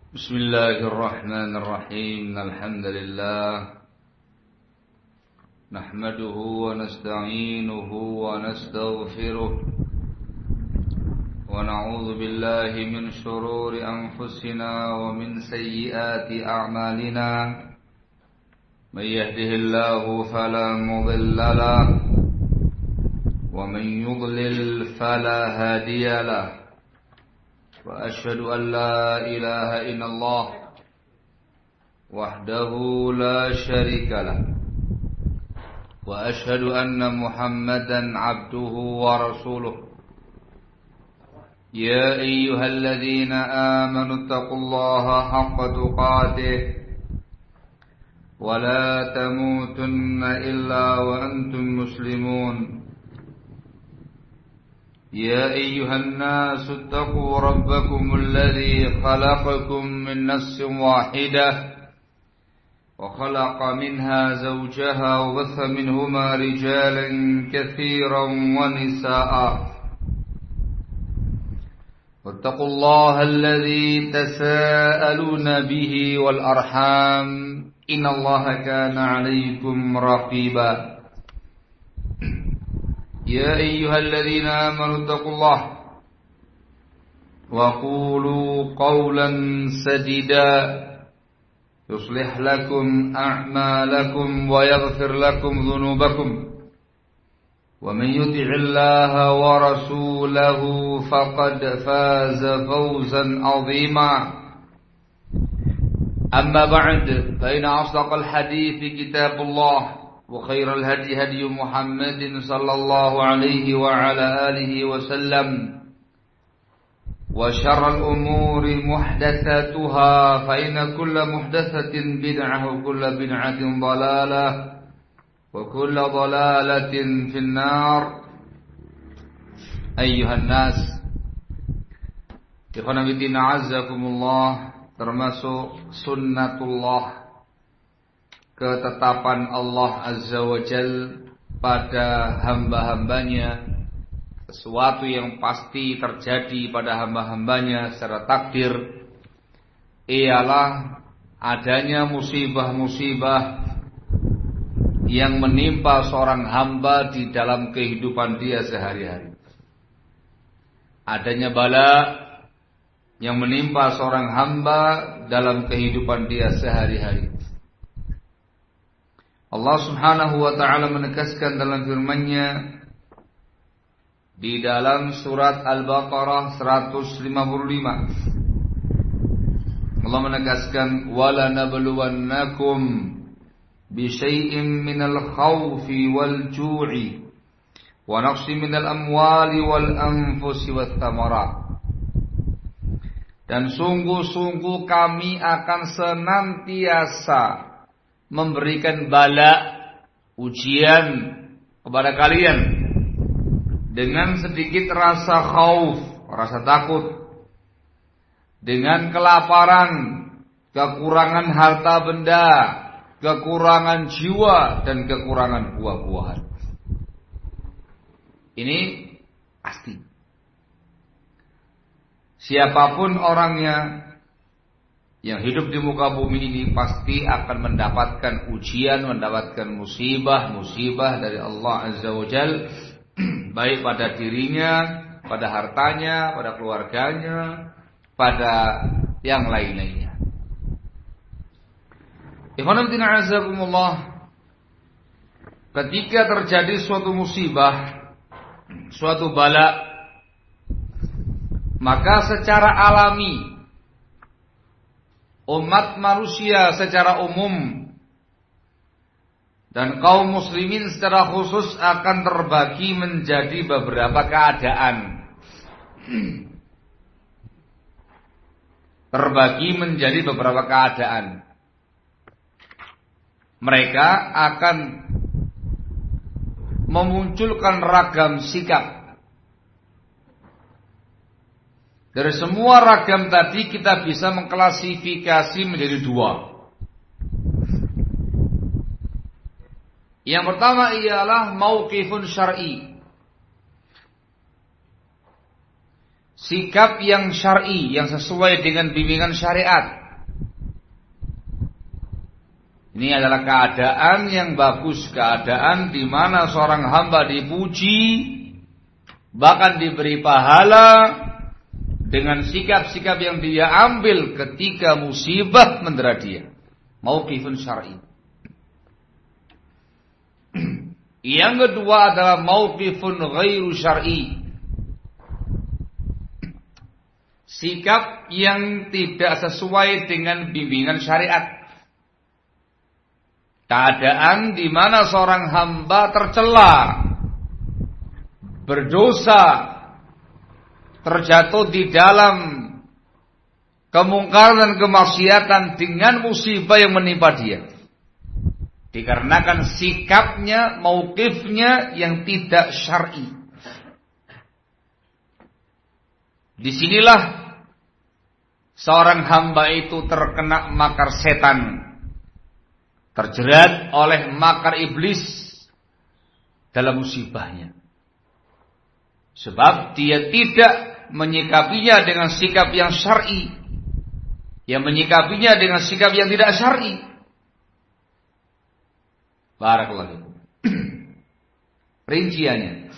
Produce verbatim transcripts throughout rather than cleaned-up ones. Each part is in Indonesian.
Bismillahirrahmanirrahim. Alhamdulillah. Nahmaduhu wa nasta'inuhu wa nastaghfiruh. Wa na'udzu billahi min shururi anfusina wa min sayyiati a'malina. May yahdihillahu fala mudilla lahu wa man yudlil fala hadiya lahu. وأشهد أن لا إله إلا الله وحده لا شريك له وأشهد أن محمدا عبده ورسوله يا أيها الذين آمنوا اتقوا الله حق تقاته ولا تموتن إلا وأنتم مسلمون يا أيها الناس اتقوا ربكم الذي خلقكم من نفس واحدة وخلق منها زوجها وبث منهما رجالا كثيرا ونساء واتقوا الله الذي تساءلون به والأرحام إن الله كان عليكم رقيبا يا أيها الذين آمنوا اتقوا الله وقولوا قولا سديدا يصلح لكم أعمالكم ويغفر لكم ذنوبكم ومن يطع الله ورسوله فقد فاز فوزا عظيما أما بعد فإن أصدق الحديث كتاب الله وخير الهدي هدي محمد صلى الله عليه وعلى آله وسلم وشر الأمور محدثاتها فإن كل محدثة بدعة وكل بدعة ضلالة وكل ضلالة في النار أيها الناس إخوانا بالدين أعزكم الله termasuk sunnatullah, ketetapan Allah Azza wa Jal pada hamba-hambanya, sesuatu yang pasti terjadi pada hamba-hambanya secara takdir, ialah adanya musibah-musibah yang menimpa seorang hamba di dalam kehidupan dia sehari-hari. Adanya bala yang menimpa seorang hamba dalam kehidupan dia sehari-hari. Allah Subhanahu wa ta'ala menegaskan dalam firman-Nya di dalam surat Al-Baqarah seratus lima puluh lima. Allah menegaskan wala nabluwannakum bi syai'in minal khawfi wal ju'i wa naqsin minal amwali wal anfusi wath thamarat. Dan sungguh-sungguh kami akan senantiasa memberikan bala, ujian kepada kalian dengan sedikit rasa khauf, rasa takut, dengan kelaparan, kekurangan harta benda, kekurangan jiwa, dan kekurangan buah-buahan. Ini pasti. Siapapun orangnya yang hidup di muka bumi ini pasti akan mendapatkan ujian, mendapatkan musibah-musibah dari Allah Azza wa Jal, baik pada dirinya, pada hartanya, pada keluarganya, pada yang lain-lainnya. Ikhwan fillah azakumullah, ketika terjadi suatu musibah, suatu bala, maka secara alami umat manusia secara umum dan kaum muslimin secara khusus akan terbagi menjadi beberapa keadaan. Terbagi menjadi beberapa keadaan. Mereka akan memunculkan ragam sikap. Dari semua ragam tadi kita bisa mengklasifikasi menjadi dua. Yang pertama ialah mauqifun syar'i. Sikap yang syar'i, yang sesuai dengan bimbingan syariat. Ini adalah keadaan yang bagus, keadaan di mana seorang hamba dipuji, bahkan diberi pahala dengan sikap-sikap yang dia ambil ketika musibah mendera dia. Mauqifun syar'i. Yang kedua adalah mauqifun ghairu syar'i. Sikap yang tidak sesuai dengan bimbingan syariat. Keadaan di mana seorang hamba tercela, berdosa, terjatuh di dalam kemungkaran dan kemaksiatan dengan musibah yang menimpa dia. Dikarenakan sikapnya, mauqifnya yang tidak syar'i. Disinilah seorang hamba itu terkena makar setan, terjerat oleh makar iblis dalam musibahnya. Sebab dia tidak menyikapinya dengan sikap yang syar'i, yang menyikapinya dengan sikap yang tidak syar'i. Barakallahu. Rinciannya.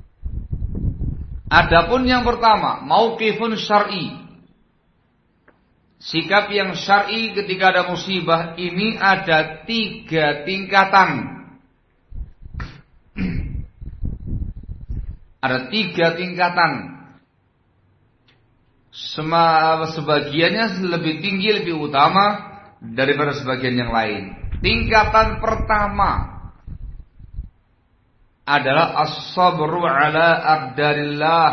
Adapun yang pertama, mauqifun syar'i. Sikap yang syar'i ketika ada musibah ini ada tiga tingkatan. Ada tiga tingkatan. Sema, sebagiannya lebih tinggi, lebih utama daripada sebagian yang lain. Tingkatan pertama adalah as-sabru ala aqdarillah.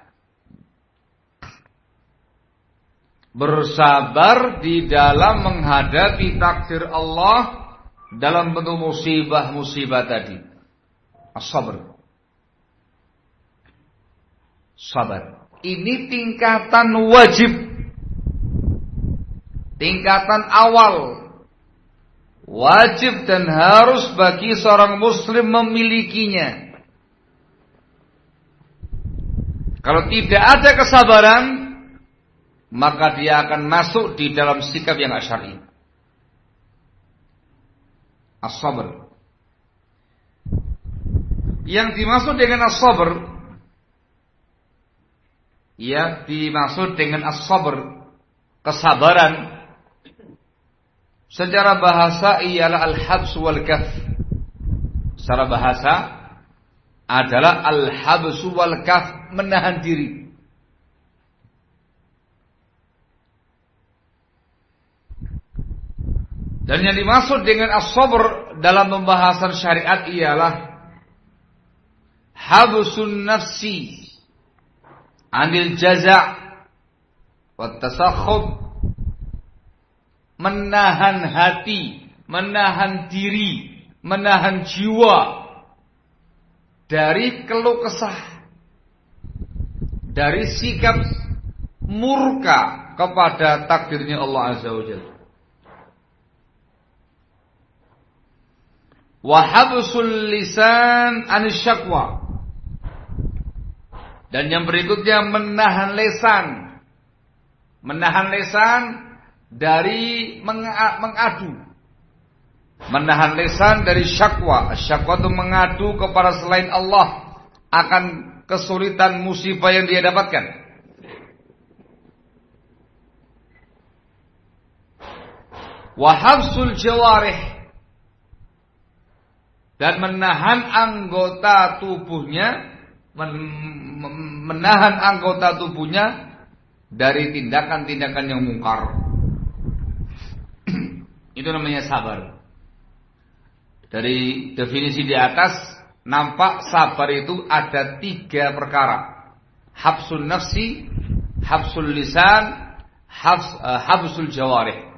Bersabar di dalam menghadapi takdir Allah dalam bentuk musibah-musibah tadi. As-sabr. Sabar. Ini tingkatan wajib. Tingkatan awal. Wajib dan harus bagi seorang muslim memilikinya. Kalau tidak ada kesabaran, maka dia akan masuk di dalam sikap yang syar'i. As-sabr. Yang dimaksud dengan as-sabr, ya dimaksud dengan as-sabr, kesabaran. Secara bahasa ialah al-habs wal kaf. Secara bahasa adalah al-habs wal kaf, menahan diri. Dan yang dimaksud dengan as-sabr dalam pembahasan syariat ialah habsun nafsi anil jaza' wa tasakhub, menahan hati, menahan diri, menahan jiwa dari keluh kesah, dari sikap murka kepada takdirnya Allah Azza wa Jalla. Wa habsul lisan anis syakwa. Dan yang berikutnya menahan lesan. Menahan lesan dari mengadu. Menahan lesan dari syakwa. Syakwa itu mengadu kepada selain Allah akan kesulitan musibah yang dia dapatkan. Wa habsul jawarih. Dan menahan anggota tubuhnya, menahan anggota tubuhnya dari tindakan-tindakan yang mungkar. Itu namanya sabar. Dari definisi di atas nampak sabar itu ada tiga perkara: habsul nafsi, habsul lisan, habs, uh, habsul jawarih.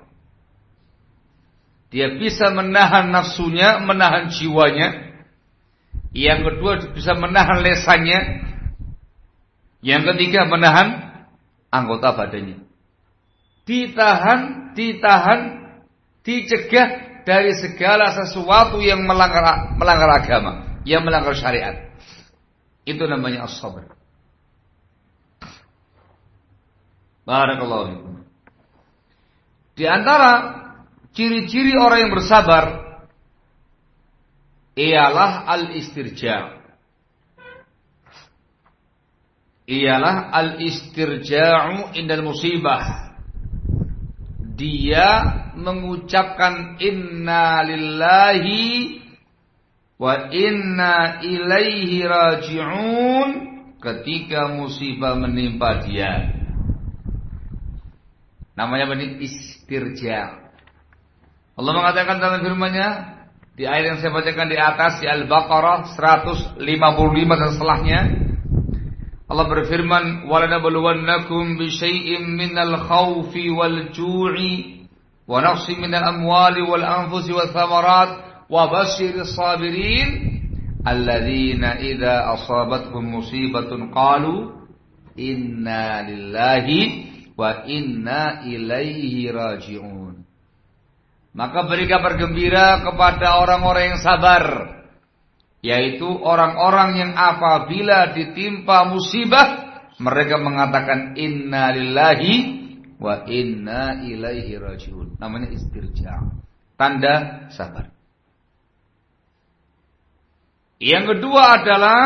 Dia bisa menahan nafsunya, menahan jiwanya. Yang kedua bisa menahan lesannya. Yang ketiga menahan anggota badannya. Ditahan, ditahan, dicegah dari segala sesuatu yang melanggar, melanggar agama, yang melanggar syariat. Itu namanya as-sabr. Barakallahu fikum. Di antara ciri-ciri orang yang bersabar ialah al-istirja'. Ialah al-istirja'u indal musibah. Dia mengucapkan inna lillahi wa inna ilaihi raji'un ketika musibah menimpa dia. Namanya benih istirja'. Allah mengatakan dalam firman-Nya di ayat yang saya bacakan di atas di Al-Baqarah seratus lima puluh lima dan setelahnya, Allah berfirman, "Walanabluwannakum bisyai'im minal khaufi wal ju'i wa naqsin minal amwali wal anfusi wath thamarat wa basyiris sabirin alladzina idza asabatkum musibatun qalu inna lillahi wa inna ilaihi raji'un." Maka beri kabar gembira kepada orang-orang yang sabar, yaitu orang-orang yang apabila ditimpa musibah mereka mengatakan inna lillahi wa inna ilaihi raji'un. Namanya istirja', tanda sabar. Yang kedua adalah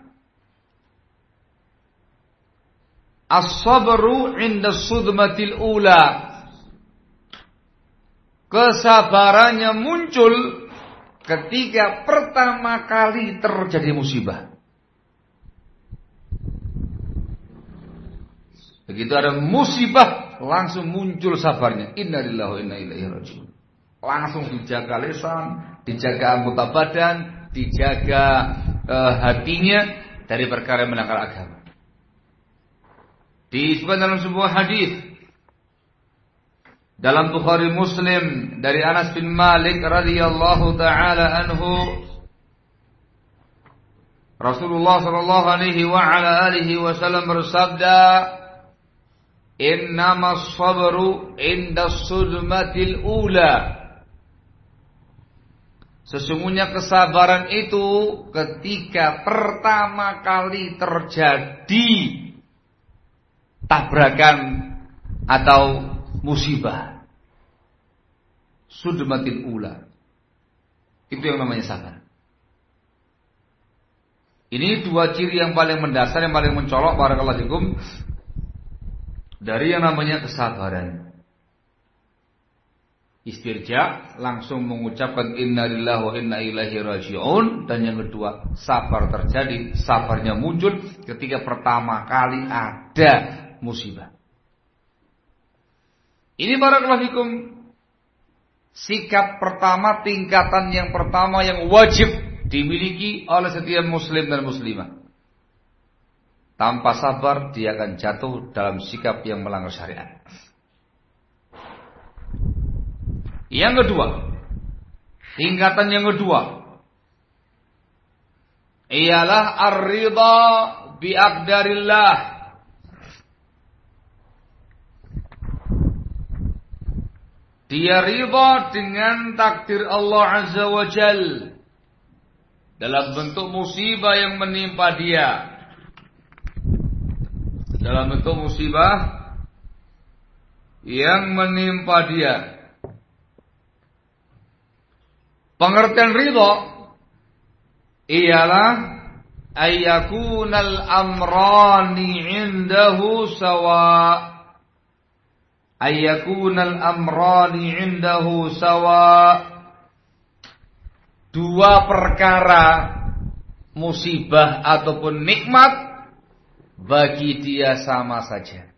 as-sabru 'inda sudmatil ula. Kesabarannya muncul ketika pertama kali terjadi musibah. Begitu ada musibah, langsung muncul sabarnya. Inna lillahi wa inna ilaihi raji'un. Langsung dijaga lisan, dijaga anggota badan, dijaga uh, hatinya dari perkara yang melanggar agama. Disebutkan dalam sebuah hadis dalam Bukhari Muslim dari Anas bin Malik radhiyallahu taala anhu, Rasulullah sallallahu alaihi wa ala alihi wasallam bersabda, "Innamas sabru 'inda sudmatil ula." Sesungguhnya kesabaran itu ketika pertama kali terjadi tabrakan atau musibah. Sudmatil ula. Itu yang namanya sabar. Ini dua ciri yang paling mendasar, yang paling mencolok barakallahu fikum dari yang namanya kesabaran. Istirja, langsung mengucapkan inna lillahi wa inna ilaihi raji'un. Dan yang kedua, sabar terjadi, sabarnya muncul ketika pertama kali ada musibah. Ini barakallahu fikum sikap pertama, tingkatan yang pertama yang wajib dimiliki oleh setiap muslim dan muslimah. Tanpa sabar dia akan jatuh dalam sikap yang melanggar syariat. Yang kedua, tingkatan yang kedua ialah ar-ridha bi aqdarillah. Dia ridha dengan takdir Allah Azza wa Jal dalam bentuk musibah yang menimpa dia. Dalam bentuk musibah yang menimpa dia. Pengertian ridha ialah ayyakunal amrani indahu sawa. Ayyakunal amrani indahu sawa. Dua perkara, musibah ataupun nikmat, bagi dia sama saja.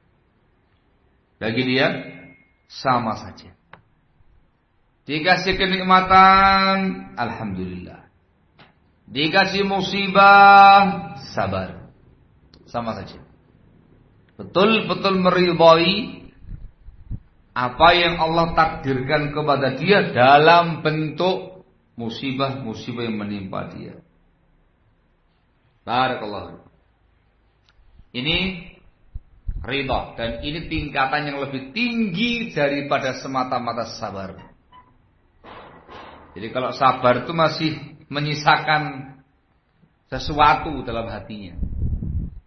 Bagi dia sama saja. Dikasih kenikmatan, alhamdulillah. Dikasih musibah, sabar. Sama saja. Betul-betul meridhai apa yang Allah takdirkan kepada dia dalam bentuk musibah-musibah yang menimpa dia. Barakallahu. Ini ridha, dan ini tingkatan yang lebih tinggi daripada semata-mata sabar. Jadi kalau sabar itu masih menyisakan sesuatu dalam hatinya,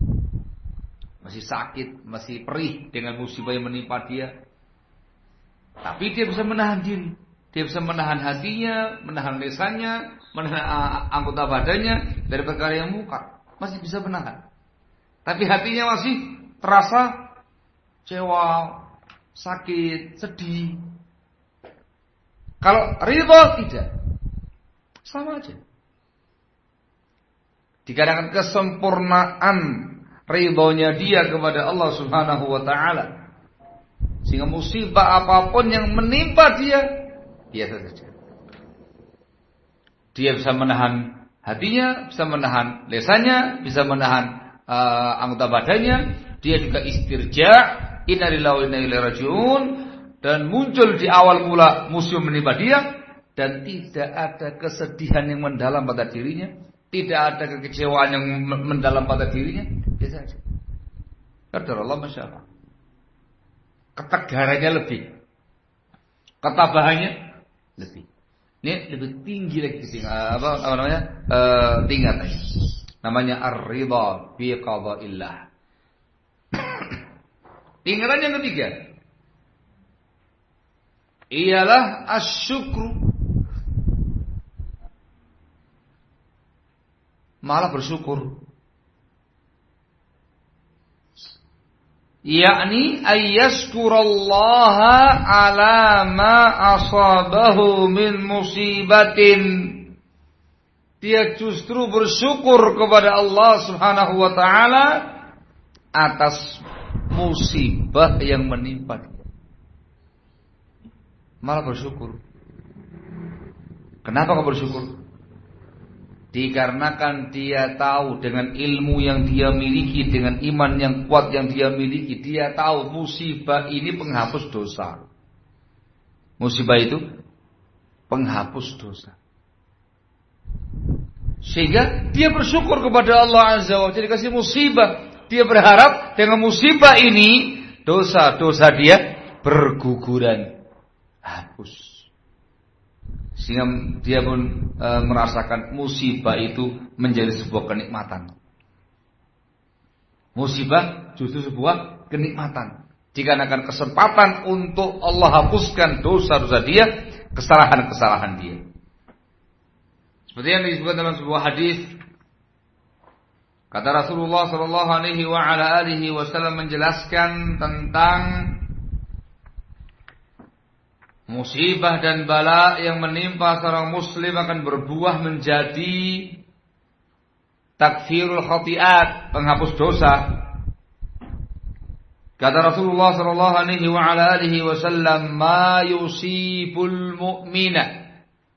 masih sakit, masih perih dengan musibah yang menimpa dia. Tapi dia bisa menahan diri. Dia bisa menahan hatinya, menahan lisannya, menahan anggota badannya dari perkara yang mungkar. Masih bisa menahan. Tapi hatinya masih terasa kecewa, sakit, sedih. Kalau ridho tidak. Sama aja. Dikarenakan kesempurnaan ridhonya dia kepada Allah Subhanahu wa taala. Sehingga musibah apapun yang menimpa dia, biasa saja. Dia bisa menahan hatinya, bisa menahan lisannya, bisa menahan uh, anggota badannya. Dia juga istirja, inna lillahi wa inna ilaihi raji'un, dan muncul di awal mula musibah menimpa dia, dan tidak ada kesedihan yang mendalam pada dirinya, tidak ada kekecewaan yang mendalam pada dirinya, biasa saja. Qadarullah masya Allah. Ketegarannya lebih, ketabahannya lebih. Ini lebih tinggi lagi tingkat, apa, apa namanya? E, tingkatannya. Namanya ar-ridha bi qada'illah. Tingkatan yang ketiga ialah asyukru. Malah bersyukur. Yakni ayyashkurallaha ala ma asabahu min musibatin. Dia justru bersyukur kepada Allah Subhanahu wa taala atas musibah yang menimpa dia. Malah bersyukur. Kenapa kau bersyukur? Dikarenakan dia tahu dengan ilmu yang dia miliki, dengan iman yang kuat yang dia miliki, dia tahu musibah ini penghapus dosa. Musibah itu penghapus dosa. Sehingga dia bersyukur kepada Allah Azza wa Jalla dikasih musibah. Dia berharap dengan musibah ini dosa-dosa dia berguguran, hapus. Sehingga dia pun e, merasakan musibah itu menjadi sebuah kenikmatan. Musibah justru sebuah kenikmatan. Dikarenakan kesempatan untuk Allah hapuskan dosa-dosa dia, kesalahan-kesalahan dia. Seperti yang disebutkan dalam sebuah hadis, kata Rasulullah Sallallahu Alaihi wa ala alihi Wasallam menjelaskan tentang musibah dan bala yang menimpa seorang muslim akan berbuah menjadi takfirul khati'at, penghapus dosa. Kata Rasulullah sallallahu alaihi wa ala alihi wasallam, "Ma yusibul mu'mina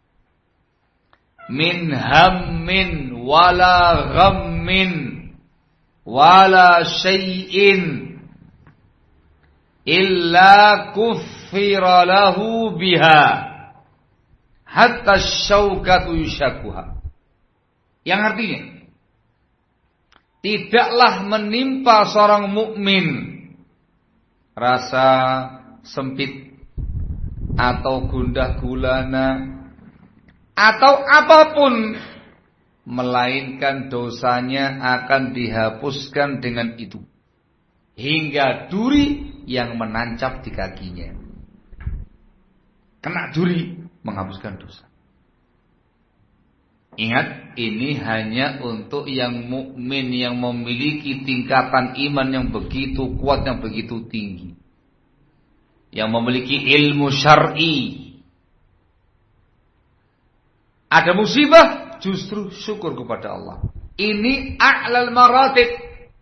min hammin wala ghammin wala syai'in illa kuffira lahu biha hatta syaukatu yushakuha." Yang artinya, tidaklah menimpa seorang mukmin rasa sempit atau gundah gulana atau apapun, melainkan dosanya akan dihapuskan dengan itu, hingga duri yang menancap di kakinya. Kena duri, menghapuskan dosa. Ingat, ini hanya untuk yang mukmin yang memiliki tingkatan iman yang begitu kuat, yang begitu tinggi, yang memiliki ilmu syar'i. Ada musibah, justru syukur kepada Allah. Ini a'lal maratib,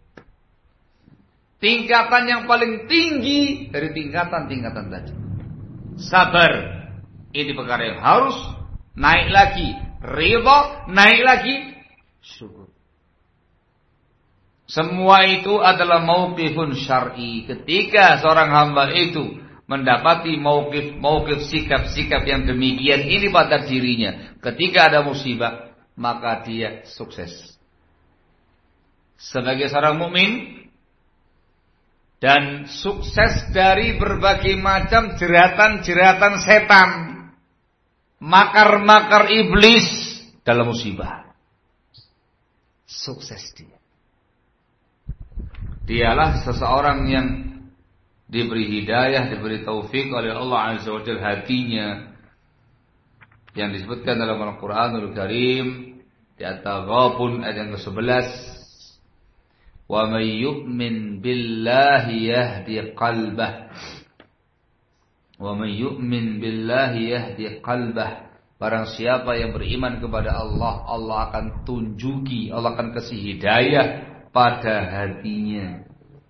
tingkatan yang paling tinggi dari tingkatan-tingkatan tadi. Sabar, ini perkara yang harus naik lagi. Ridha, naik lagi syukur. Semua itu adalah mauqifun syar'i. Ketika seorang hamba itu mendapati mauqif-mauqif, sikap-sikap yang demikian ini pada dirinya, ketika ada musibah, maka dia sukses. Sebagai seorang mukmin, dan sukses dari berbagai macam jeratan-jeratan setan, makar-makar iblis dalam musibah. Sukses dia. Dialah seseorang yang diberi hidayah, diberi taufik oleh Allah Azza wa Jalla hatinya, yang disebutkan dalam Al-Quranul Karim di At-Taghabun ayat yang kesebelas, wa may yu'min billahi yahdi qalbah, wa may yu'min billahi yahdi qalbah. Barang siapa yang beriman kepada Allah, Allah akan tunjuki, Allah akan kasih hidayah pada hatinya.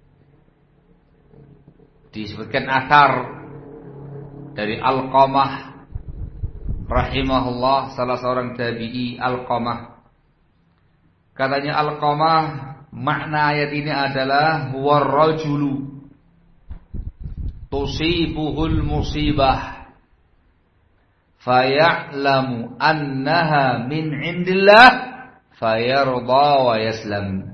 Disebutkan athar dari Alqamah rahimahullah, salah seorang tabi'i, Alqamah. Katanya Alqamah, makna ayat ini adalah warrajulu tusibuhul musibah faya'lamu annaha min indillah fayarda wa yaslam.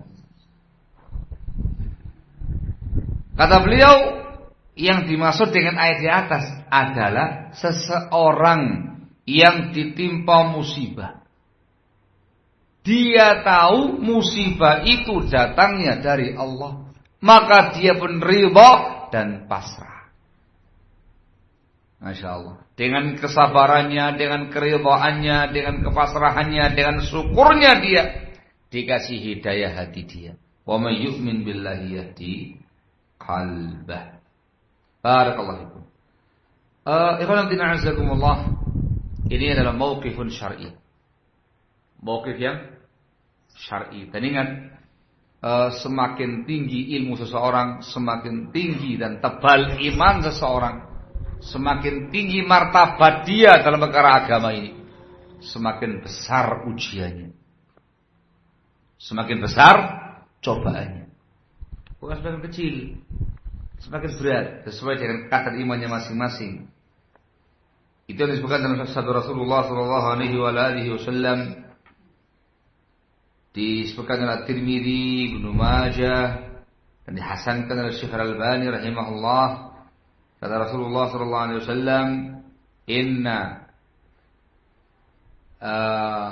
Kata beliau, yang dimaksud dengan ayat di atas adalah seseorang yang ditimpa musibah. Dia tahu musibah itu datangnya dari Allah, maka dia pun ridha dan pasrah. Masya Allah. Dengan kesabarannya, dengan keridhaannya, dengan kepasrahannya, dengan syukurnya dia dikasih hidayah hati dia. Wa may yu'min billahi yahdi qalbah. Barakallahu fikum. Eh, ikhwan fillah azakumullah. Ini adalah mauqifun syar'i. Mauqif yang syar'i. Dan ingat, eh, semakin tinggi ilmu seseorang, semakin tinggi dan tebal iman seseorang, semakin tinggi martabat dia dalam perkara agama ini, semakin besar ujiannya, semakin besar cobaannya. Bukan semakin kecil, semakin berat sesuai dengan kadar imannya masing-masing. Itu yang disebutkan dalam sabda Rasulullah sallallahu alaihi wasallam, disebutkan oleh Tirmidzi, Ibnu Majah, dan dihasankan oleh Syekh Al-Albani rahimahullah. Kata Rasulullah sallallahu alaihi wasallam, "Inna uh,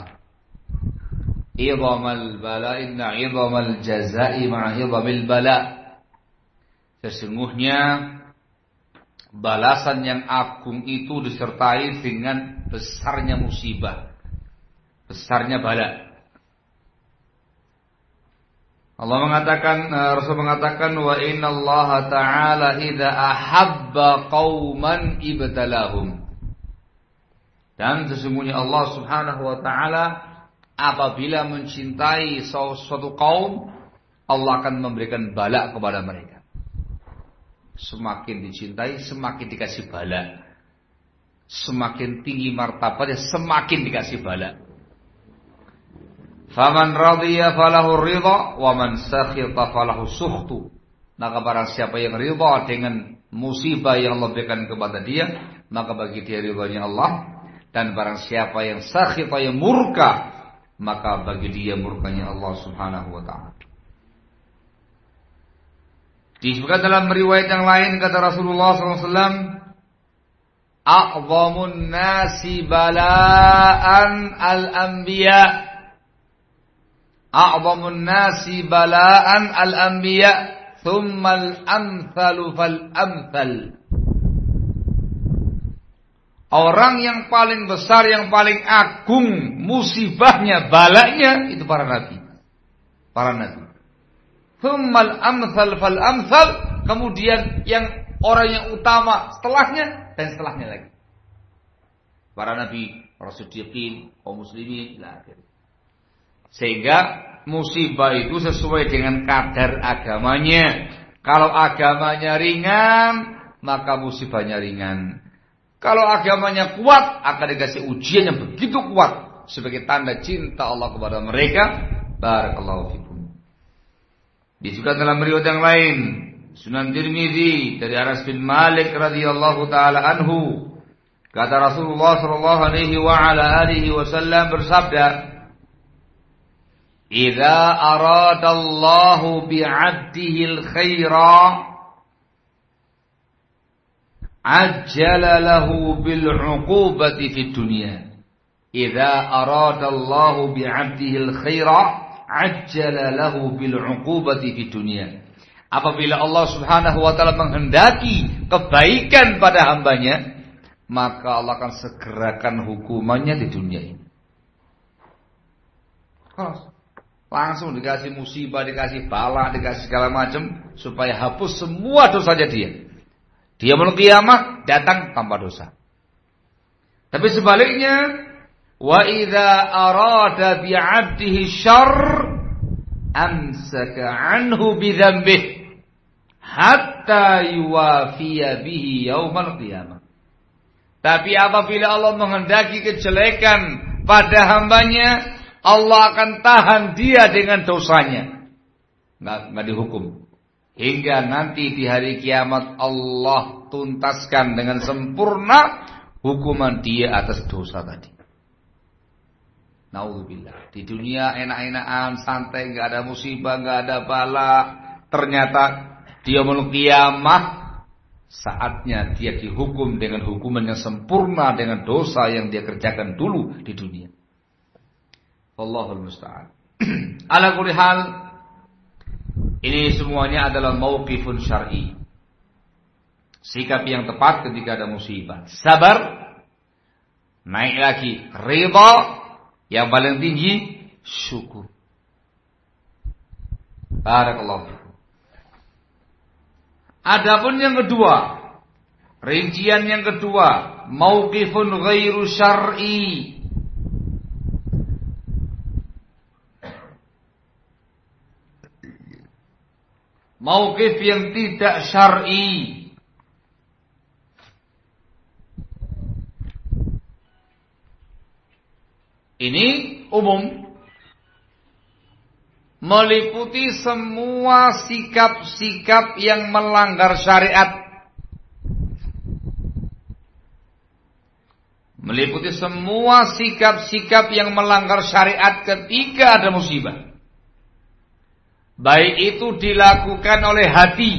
idhamal bala, inna idhamal jazaa'i ma'a idhamil bala." Sesungguhnya balasan yang agung itu disertai dengan besarnya musibah, besarnya bala. Allah mengatakan, Rasul mengatakan, wa inna Allah Ta'ala idza ahabba qauman ibtalahum. Dan sesungguhnya Allah Subhanahu wa taala apabila mencintai suatu kaum, Allah akan memberikan bala kepada mereka. Semakin dicintai, semakin dikasih bala. Semakin tinggi martabatnya, semakin dikasih bala. Faman radhiya falahu ridha wa man sakhita falahu sukhtu. Maka barang siapa yang ridha dengan musibah yang Allah berikan kepada dia, maka bagi dia ridhanya Allah. Dan barang siapa yang sakhita, yang murka, maka bagi dia murkanya Allah Subhanahu wa taala. Disebutkan dalam riwayat yang lain, kata Rasulullah sallallahu alaihi wasallam, a'zamun nasi bala'an al-anbiya. A'zamun nasi bala'an al-anbiya, thummal amthalu fal amthal. Orang yang paling besar, yang paling agung musibahnya, balanya, itu para nabi. Para nabi. Thummal amthal fal amthal. Kemudian yang orang yang utama setelahnya, dan setelahnya lagi. Para nabi, para siddiqin, kaum muslimin, ila akhirnya. Sehingga musibah itu sesuai dengan kadar agamanya. Kalau agamanya ringan, maka musibahnya ringan. Kalau agamanya kuat, akan dikasih ujian yang begitu kuat sebagai tanda cinta Allah kepada mereka. Barakallahu fikum. Disebutkan dalam riwayat yang lain, Sunan Tirmidzi dari Anas bin Malik radhiyallahu taala anhu, kata Rasulullah sallallahu alaihi wa ala alihi wasallam bersabda, "Idza aradallahu bi'abdihi al-khaira ajjala lahu bil 'uqubati fid dunya." Idza aradallahu bi'abdihi al-khaira ajjala lahu bil 'uqubati fid dunya. Apabila Allah Subhanahu wa taala menghendaki kebaikan pada hambanya, maka Allah akan segerakan hukumannya di dunia ini. Langsung dikasih musibah, dikasih bala, dikasih segala macam supaya hapus semua dosanya dia. Dia mau kiamat datang tanpa dosa. Tapi sebaliknya, wa idza arada bi 'abdihi syarr amsaka 'anhu bi dzambihi hatta yuwafiya bihi yaumal qiyamah. Tapi apabila Allah menghendaki kejelekan pada hambanya, Allah akan tahan dia dengan dosanya. Nggak, nggak dihukum. Hingga nanti di hari kiamat Allah tuntaskan dengan sempurna hukuman dia atas dosa tadi. Naudzubillah. Di dunia enak-enakan, santai, nggak ada musibah, nggak ada bala. Ternyata dia mau kiamat, saatnya dia dihukum dengan hukuman yang sempurna dengan dosa yang dia kerjakan dulu di dunia. Allahul musta'an. Ala kulli hal, ini semuanya adalah mauqifun syar'i. Sikap yang tepat ketika ada musibah. Sabar. Naik lagi ridha. Yang paling tinggi syukur. Barakallahu fikum. Adapun yang kedua, rincian yang kedua, mauqifun ghairu syar'i. Mauqif yang tidak syar'i. Ini umum, meliputi semua sikap-sikap yang melanggar syariat. Meliputi semua sikap-sikap yang melanggar syariat ketika ada musibah. Baik itu dilakukan oleh hati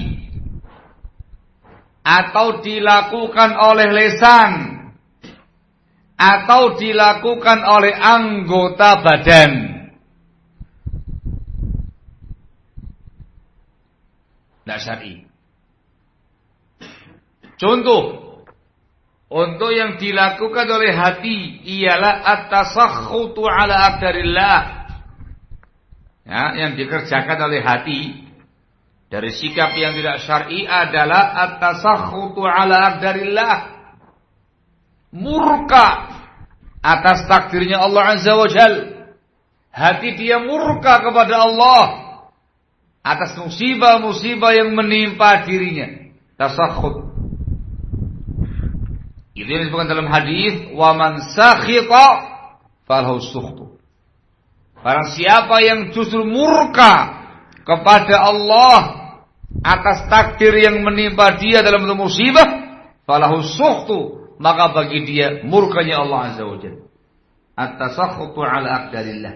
atau dilakukan oleh lisan atau dilakukan oleh anggota badan. Tidak syar'i. Contoh, untuk yang dilakukan oleh hati ialah at-tasakhutu ala aqdarillah. Ya, yang dikerjakan oleh hati dari sikap yang tidak syar'i adalah at-tasakhutu ala aqdarillah. Murka atas takdirnya Allah Azza wa Jal. Hati dia murka kepada Allah atas musibah-musibah yang menimpa dirinya. Tasakhut. Itu yang disebutkan dalam hadis, wa man sakhita falahu sukhtu. Barang siapa yang justru murka kepada Allah atas takdir yang menimpa dia dalam musibah, falahu sukhtu, maka bagi dia murkanya Allah Azza wa Jalla. At-tasakhutu ala aqdarillah.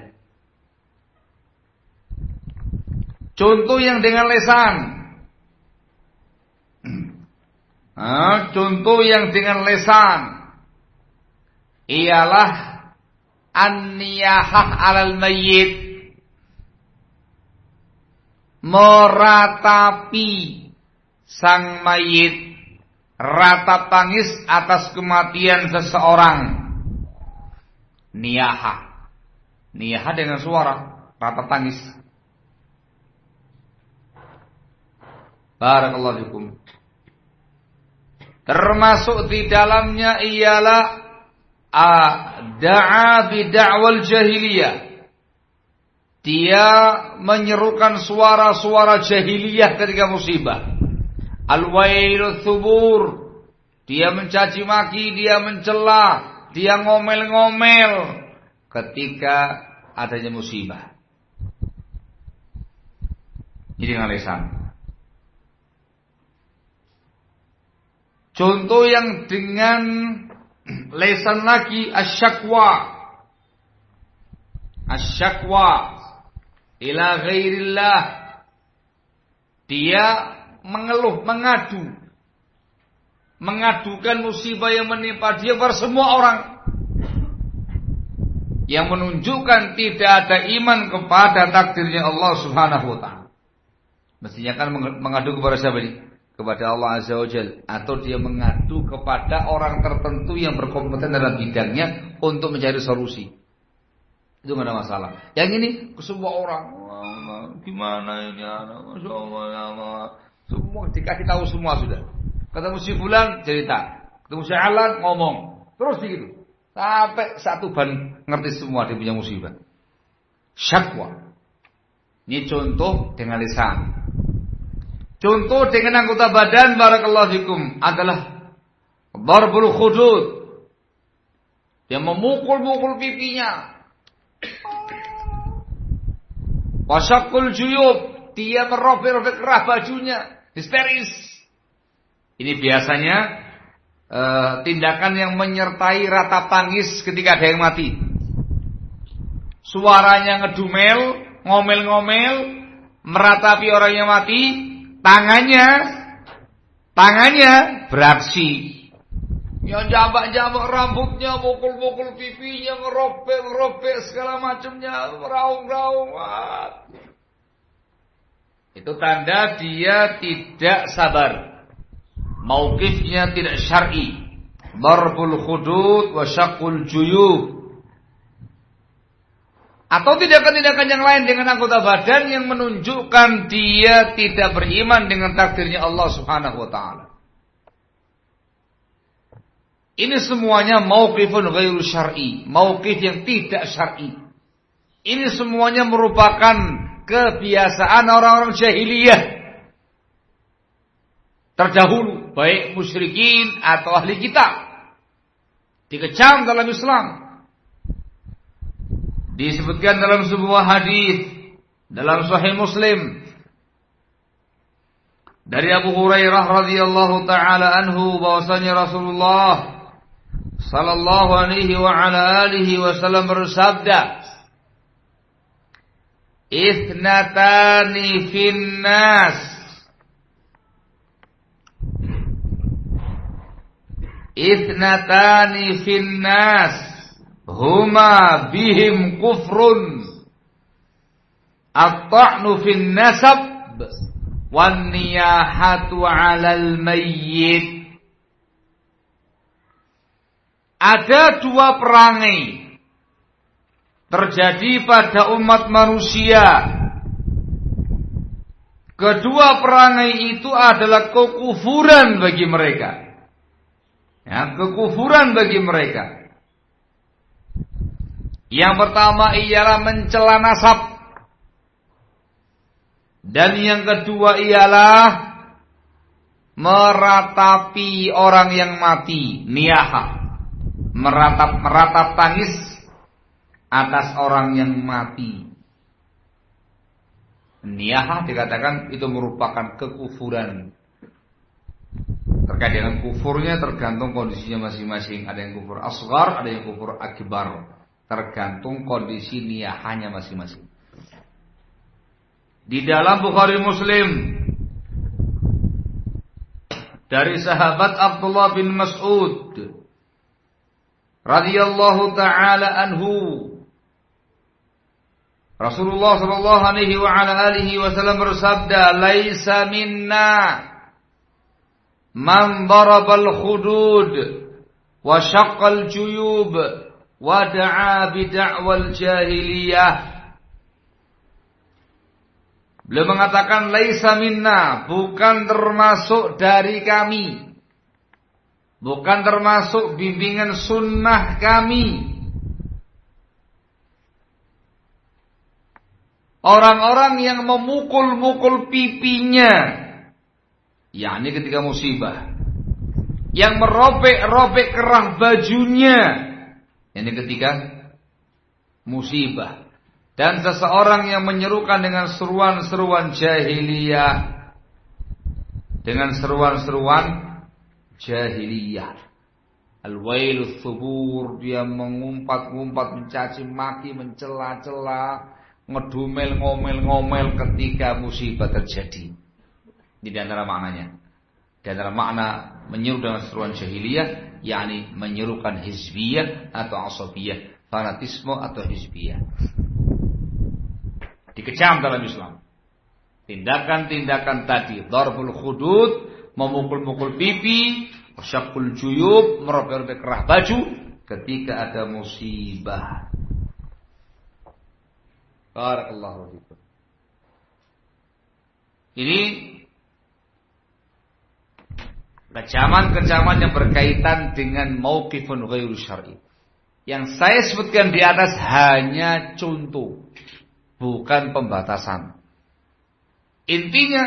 Contoh yang dengan lisan. Nah, contoh yang dengan lisan ialah an-niyahah alal mayyit, meratapi sang mayit, ratap tangis atas kematian seseorang. Niyahah, niyahah dengan suara, ratap tangis. Barakallahu fikum. Termasuk di dalamnya ialah da'a bid'awal jahiliyah. Dia menyerukan suara-suara jahiliyah ketika musibah. Al-wailu thubur. Dia mencaci maki, dia mencela, dia ngomel-ngomel ketika adanya musibah. Jadi dengan lisan. Contoh yang dengan lisan lagi, asyakwa. Asyakwa ila ghairillah. Dia mengeluh, mengadu. Mengadukan musibah yang menimpa dia kepada semua orang. Yang menunjukkan tidak ada iman kepada takdirnya Allah Subhanahu wa ta'ala. Mestinya kan mengadu kepada siapa ini? Kepada Allah Azza wa Jalla, atau dia mengadu kepada orang tertentu yang berkompeten dalam bidangnya untuk mencari solusi. Itu nggak ada masalah. Yang ini ke semua orang, gimana ini anak, masya Allah, semua dikasih tahu semua sudah. Ketemu si Fulan cerita, ketemu si Alan ngomong, terus begitu sampai satu ban ngerti semua dia punya musibah. Syakwa. Ini contoh dengan lisan. Contoh dengan anggota badan, barakallahu fikum, adalah darbul khudud. Dia memukul-mukul pipinya. Wasyaqul juyub, dia merobek-robek kerah bajunya, histeris. Ini biasanya uh, tindakan yang menyertai ratap tangis ketika ada yang mati. Suaranya ngedumel, ngomel-ngomel, meratapi orang yang mati. Tangannya, tangannya beraksi. Yang jambak-jambak rambutnya, mukul-mukul pipinya, ngerobek-ngerobek segala macamnya, meraung-raung. Itu tanda dia tidak sabar. Mauqifnya tidak syar'i. Darbul khudud wa syaqqul juyub. Atau tindakan-tindakan yang lain dengan anggota badan yang menunjukkan dia tidak beriman dengan takdirnya Allah Subhanahu wa taala. Ini semuanya mauqifun ghairu syar'i, mauqif yang tidak syar'i. Ini semuanya merupakan kebiasaan orang-orang jahiliyah terdahulu, baik musyrikin atau ahli kitab. Dikecam dalam Islam. Disebutkan dalam sebuah hadis dalam Sahih Muslim dari Abu Hurairah radhiyallahu taala anhu bahwasanya Rasulullah sallallahu alaihi wa ala alihi wasallam bersabda, "Ithnatani finnas Ithnatani finnas huma bihim kufrun at-ta'nu fin nasab wan niyahatu 'alal mayyit." Ada dua perangai terjadi pada umat manusia. Kedua perangai itu adalah kekufuran bagi mereka. Ya, kekufuran bagi mereka. Yang pertama ialah mencela nasab. Dan yang kedua ialah meratapi orang yang mati, niyaha. Meratap-meratap tangis atas orang yang mati. Niyaha dikatakan itu merupakan kekufuran. Terkait dengan kufurnya tergantung kondisinya masing-masing. Ada yang kufur asghar, ada yang kufur akbar. Tergantung kondisi niyahanya masing-masing. Di dalam Bukhari Muslim dari sahabat Abdullah bin Mas'ud radhiyallahu taala anhu, Rasulullah sallallahu alaihi wa ala alihi wasallam bersabda, "Laisa minna man darabal khudud wa syaqqal juyub wa da'a bid'awal jahiliyah." Beliau mengatakan laisa minna, bukan termasuk dari kami, bukan termasuk bimbingan sunnah kami, orang-orang yang memukul-mukul pipinya, yakni ketika musibah, yang merobek-robek kerah bajunya, yakni ketika musibah, dan seseorang yang menyerukan dengan seruan-seruan jahiliyah, dengan seruan-seruan jahiliyah. Al-wailul thubur, dia mengumpat-ngumpat, mencaci maki, mencela-cela, ngedumel, ngomel-ngomel ketika musibah terjadi. Ini di antara maknanya. Di antara makna menyeru dengan seruan jahiliyah, yakni menyerukan hizbiyah atau asabiyah, fanatisme atau hizbiyah. Dikecam dalam Islam. Tindakan-tindakan tadi, darbul khudud, memukul-mukul pipi, syaqqul juyub, merobek-robek kerah baju ketika ada musibah. Barakallahu fikum. Ini kecaman-kecaman yang berkaitan dengan mauqifun ghairu syar'i. Yang saya sebutkan di atas hanya contoh, bukan pembatasan. Intinya,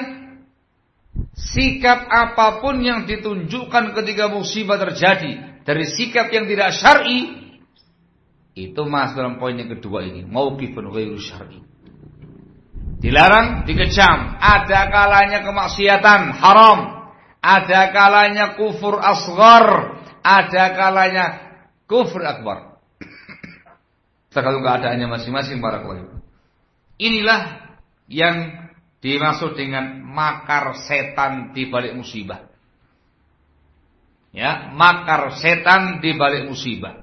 sikap apapun yang ditunjukkan ketika musibah terjadi dari sikap yang tidak syar'i, itu mas dalam poin yang kedua ini, mauqifun ghairu syar'i. Dilarang, dikecam. Ada kalanya kemaksiatan haram, ada kalanya kufur asghar, ada kalanya kufur akbar. Tergantung keadaannya masing-masing para ulama. Inilah yang dimaksud dengan makar setan di balik musibah. Ya, makar setan di balik musibah.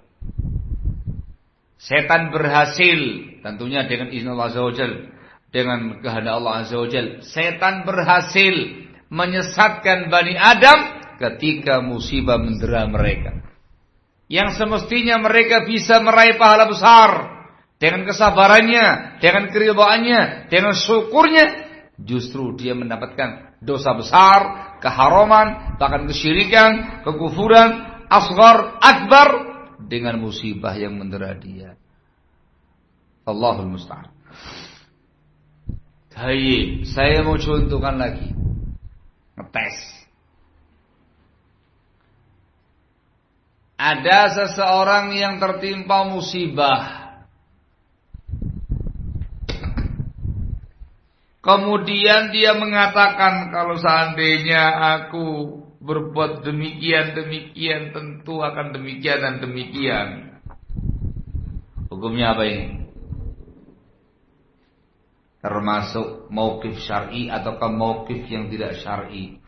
Setan berhasil tentunya dengan izin Allah Azza wa Jalla, dengan kehendak Allah Azza wa Jalla. Setan berhasil menyesatkan Bani Adam ketika musibah mendera mereka. Yang semestinya mereka bisa meraih pahala besar dengan kesabarannya, dengan keridhaannya, dengan syukurnya, justru dia mendapatkan dosa besar, keharaman, bahkan kesyirikan, kekufuran, asghar, akbar dengan musibah yang mendera dia. Allahul musta'an. Hai, saya mau contohkan lagi. Ngetes. Ada seseorang yang tertimpa musibah. Kemudian dia mengatakan, kalau seandainya aku berbuat demikian, demikian, tentu akan demikian dan demikian. Hukumnya apa ini? Termasuk mauqif syar'i ataukah mauqif yang tidak syar'i?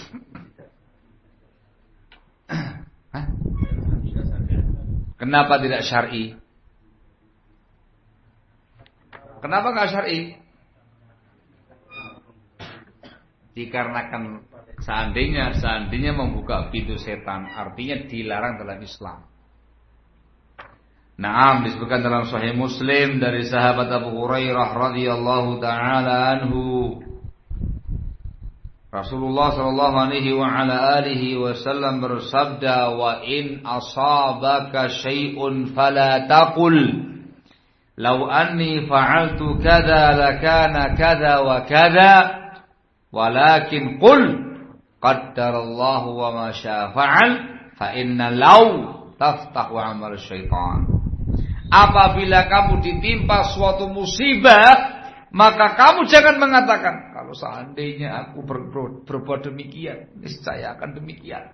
Hah? Kenapa tidak syar'i? Kenapa enggak syar'i? Dikarenakan seandainya seandainya membuka pintu setan, artinya dilarang dalam Islam. Naam, disebutkan dalam Sahih Muslim dari sahabat Abu Hurairah radhiyallahu taala anhu, Rasulullah sallallahu alaihi wa ala alihi wasallam bersabda, "Wa in asabaka syai'un fala taqul law anni fa'altu kadza lakana kadza wa kadza, walakin qul qaddarallahu wa ma syaa fa'al, fa inna law taftahu amal syaitan." Apabila kamu ditimpa suatu musibah, maka kamu jangan mengatakan, kalau seandainya aku ber, ber, berbuat demikian, niscaya akan demikian.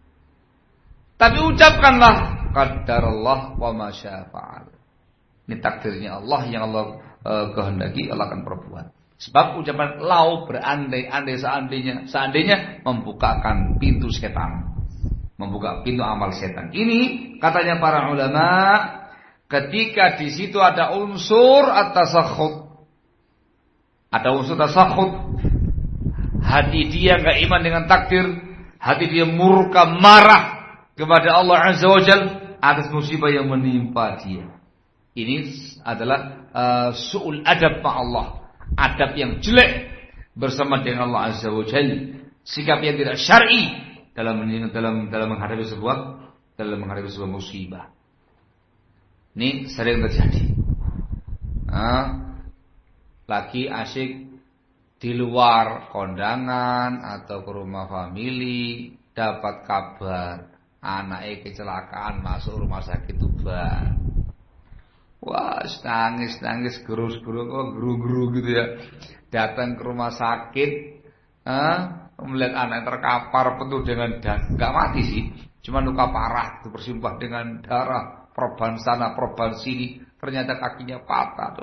Tapi ucapkanlah, qaddarallah wa ma syaa fa'al. Ini takdirnya Allah, yang Allah uh, kehendaki, Allah akan perbuat. Sebab ucapan lau, berandai-andai, seandainya, seandainya membukakan pintu setan, membuka pintu amal setan. Ini katanya para ulama, ketika di situ ada unsur at-tasakhut, ada unsur tasakhut, hati dia enggak iman dengan takdir, hati dia murka, marah kepada Allah Azza wa Jalla atas musibah yang menimpa dia. Ini adalah uh, su'ul adab ma Allah, adab yang jelek bersama dengan Allah Azza wa Jalla, sikap yang tidak syar'i dalam dalam dalam menghadapi sebuah dalam menghadapi sebuah musibah. Ini sering terjadi. Nah, lagi asik di luar kondangan atau ke rumah famili, dapat kabar anaknya kecelakaan masuk rumah sakit Tuban. Wah, nangis nangis gerus-gerus, oh geru-geru gitu ya. Datang ke rumah sakit, ah, melihat anak terkapar penuh dengan darah, nggak mati sih, cuma luka parah, itu bersimpah dengan darah. Proban sana, proban sini, ternyata kakinya patah.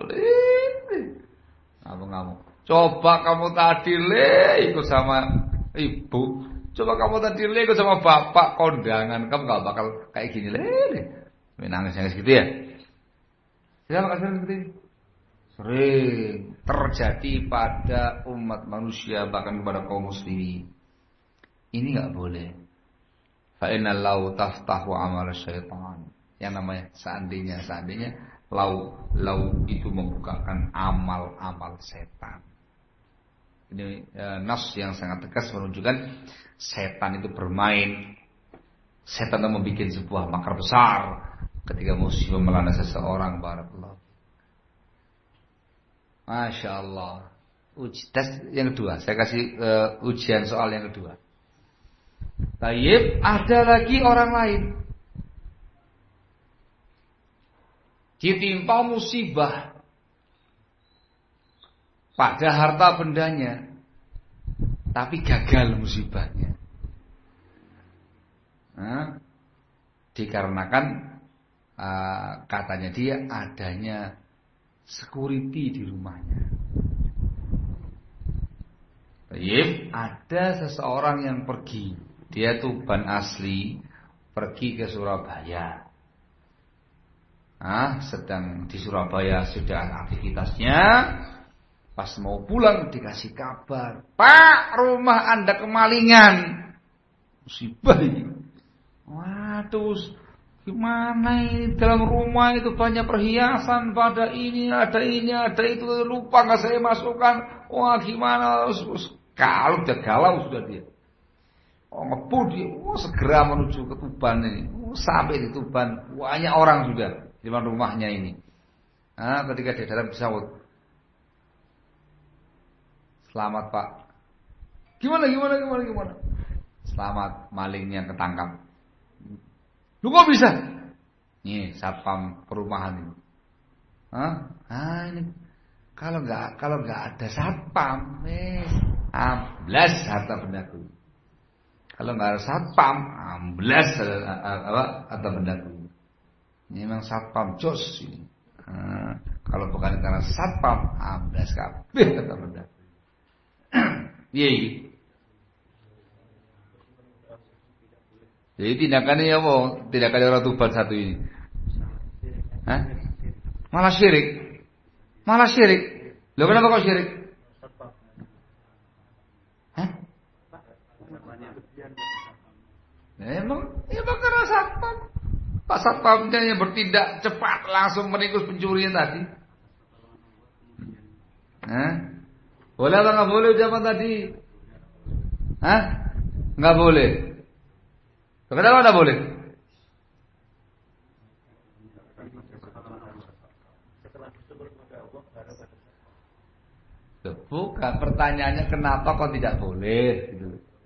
Ngamuk-ngamuk. Coba kamu tadi le ikut sama ibu, coba kamu tadi le ikut sama bapak kondangan, kamu gak bakal kayak gini le. Nangis-nangis gitu ya. Siapa kasih seperti ini? sering terjadi pada umat manusia, bahkan kepada kaum muslimin. Ini enggak boleh. Fa innal lau taftahu amal syaitan. Yang namanya seandainya seandainya lau lau itu membukakan amal-amal setan. Ini e, nas yang sangat tegas menunjukkan setan itu bermain. Setan itu membuat sebuah makar besar ketika musibah melanda seseorang. Barakallahu. Masya Allah. Uji tes yang kedua. Saya kasih e, ujian soal yang kedua. Tayyib, ada lagi orang lain ditimpa musibah pada harta bendanya, tapi gagal musibahnya. Nah, dikarenakan uh, katanya dia adanya security di rumahnya. Tayyib, ada seseorang yang pergi. Dia Tuban asli, pergi ke Surabaya. Nah, sedang di Surabaya sudah aktivitasnya. Pas mau pulang dikasih kabar, Pak, rumah Anda kemalingan. Musibah ini. Waduh, gimana ini, dalam rumah itu banyak perhiasan, pada ini, ada ini, ada itu, lupa nggak saya masukkan. Wah, gimana? Kalau udah galau sudah dia. Oh, ngebut dia, oh, segera menuju ke Tuban ini. Oh, sampai di Tuban, banyak orang sudah di depan rumahnya ini. Nah, ketika dia dalam pesawat, selamat Pak. Gimana, gimana, gimana, gimana? Selamat, malingnya ketangkap. Lu kok bisa? Nih, satpam perumahan ini. Hah? Ah, ini kalau nggak kalau nggak ada satpam, eh, amblas harta bendaku. Kalau nggak ada satpam, amblas apa harta bendaku. Ini memang satpam jos ini. Nah, kalau bukan karena satpam, amblas kabeh harta bendaku. Iya. Jadi tindakannya ya apa? Tindakannya orang Tuban satu ini. Hah? Malah syirik. Malah syirik. Loh, kenapa kok syirik? Hah? Ya, emang, emang karena satpam. Pak satpamnya yang bertindak cepat langsung meringkus pencurian tadi. Hah? Boleh atau nggak boleh ucapan tadi? Hah? Nggak boleh. Kenapa nggak boleh? Bukan, pertanyaannya kenapa kok tidak boleh? Gitu.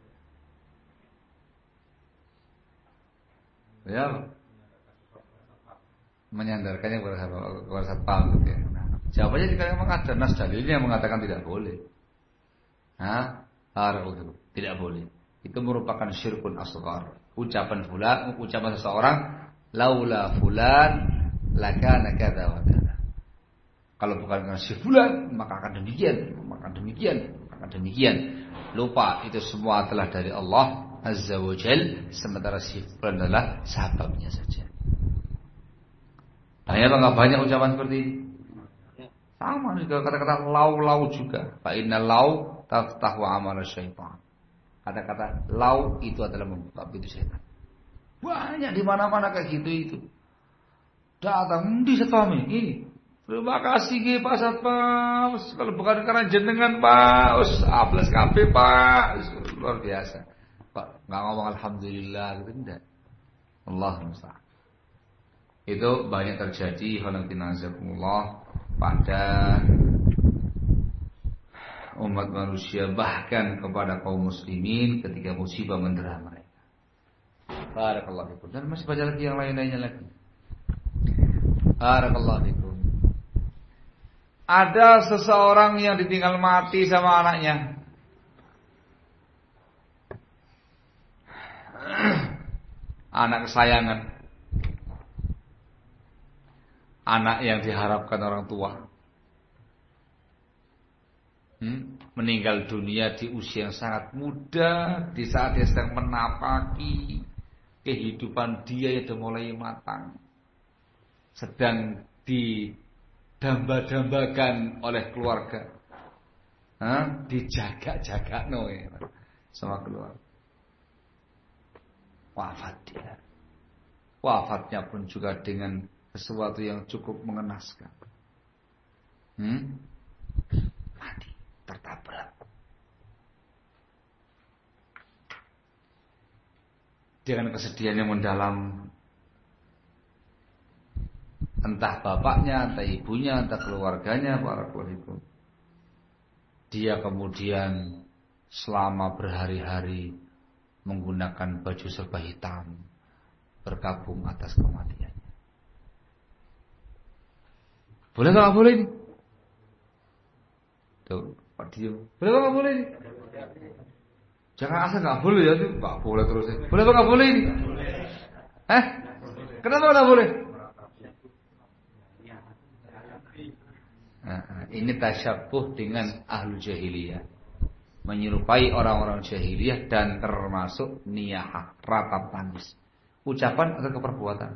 Ya, menyandarkannya kepada satpam gitu ya. Nah, jawabannya jika memang ada nas dalilnya yang mengatakan tidak boleh. Nah, harus tidak boleh. Itu merupakan syirkun asghar. Ucapan fulan, ucapan seseorang, laula fulan lakana kadza wa kadza. Kalau bukan karena si fulan, maka akan demikian, maka demikian, maka demikian. Lupa itu semua telah dari Allah Azza wa Jal, sementara si fulan adalah sahabatnya saja. Banyak atau enggak banyak ucapan seperti ini? Sama juga kata-kata lau-lau juga. Fa inna lau taftahu amal syaitan. Kata-kata lau itu adalah membuka pintu setan. Banyak di mana-mana kayak gitu itu. Datang di satpam ini. Terima kasih nggih Pak Satpam. Kalau bukan karena jenengan Pak, us ablas kabeh Pak. Luar biasa. Pak enggak ngomong alhamdulillah gitu enggak. Allah musta'an. Itu banyak terjadi khonaqinazakumullah pada umat manusia, bahkan kepada kaum muslimin ketika musibah mendera mereka. Barakallahu fikum. Dan masih banyak lagi yang lain-lainnya lagi. Barakallahu fikum. Ada seseorang yang ditinggal mati sama anaknya. Anak kesayangan. Anak yang diharapkan orang tua. Hmm? Meninggal dunia di usia yang sangat muda, di saat dia sedang menapaki kehidupan dia yang sudah mulai matang, sedang di didamba-dambakan oleh keluarga. Hah? Dijaga-jaga no ya, sama keluarga. Wafat dia. Wafatnya pun juga dengan sesuatu yang cukup mengenaskan. Hmm? Mati, tertabrak. Dengan kesedihan yang mendalam, entah bapaknya, entah ibunya, entah keluarganya, para keluarga. Dia kemudian selama berhari-hari menggunakan baju serba hitam, berkabung atas kematiannya. Boleh atau nggak boleh ini? Tuh, Pak Dio. Boleh atau nggak boleh ini? Jangan asal nggak boleh ya, tuh nggak boleh terus. Boleh atau nggak boleh ini? Eh? Kenapa nggak boleh? Nah, ini tasyabuh dengan ahlu jahiliyah, menyerupai orang-orang jahiliyah dan termasuk niyahah, ratap tangis. Ucapan atau keperbuatan?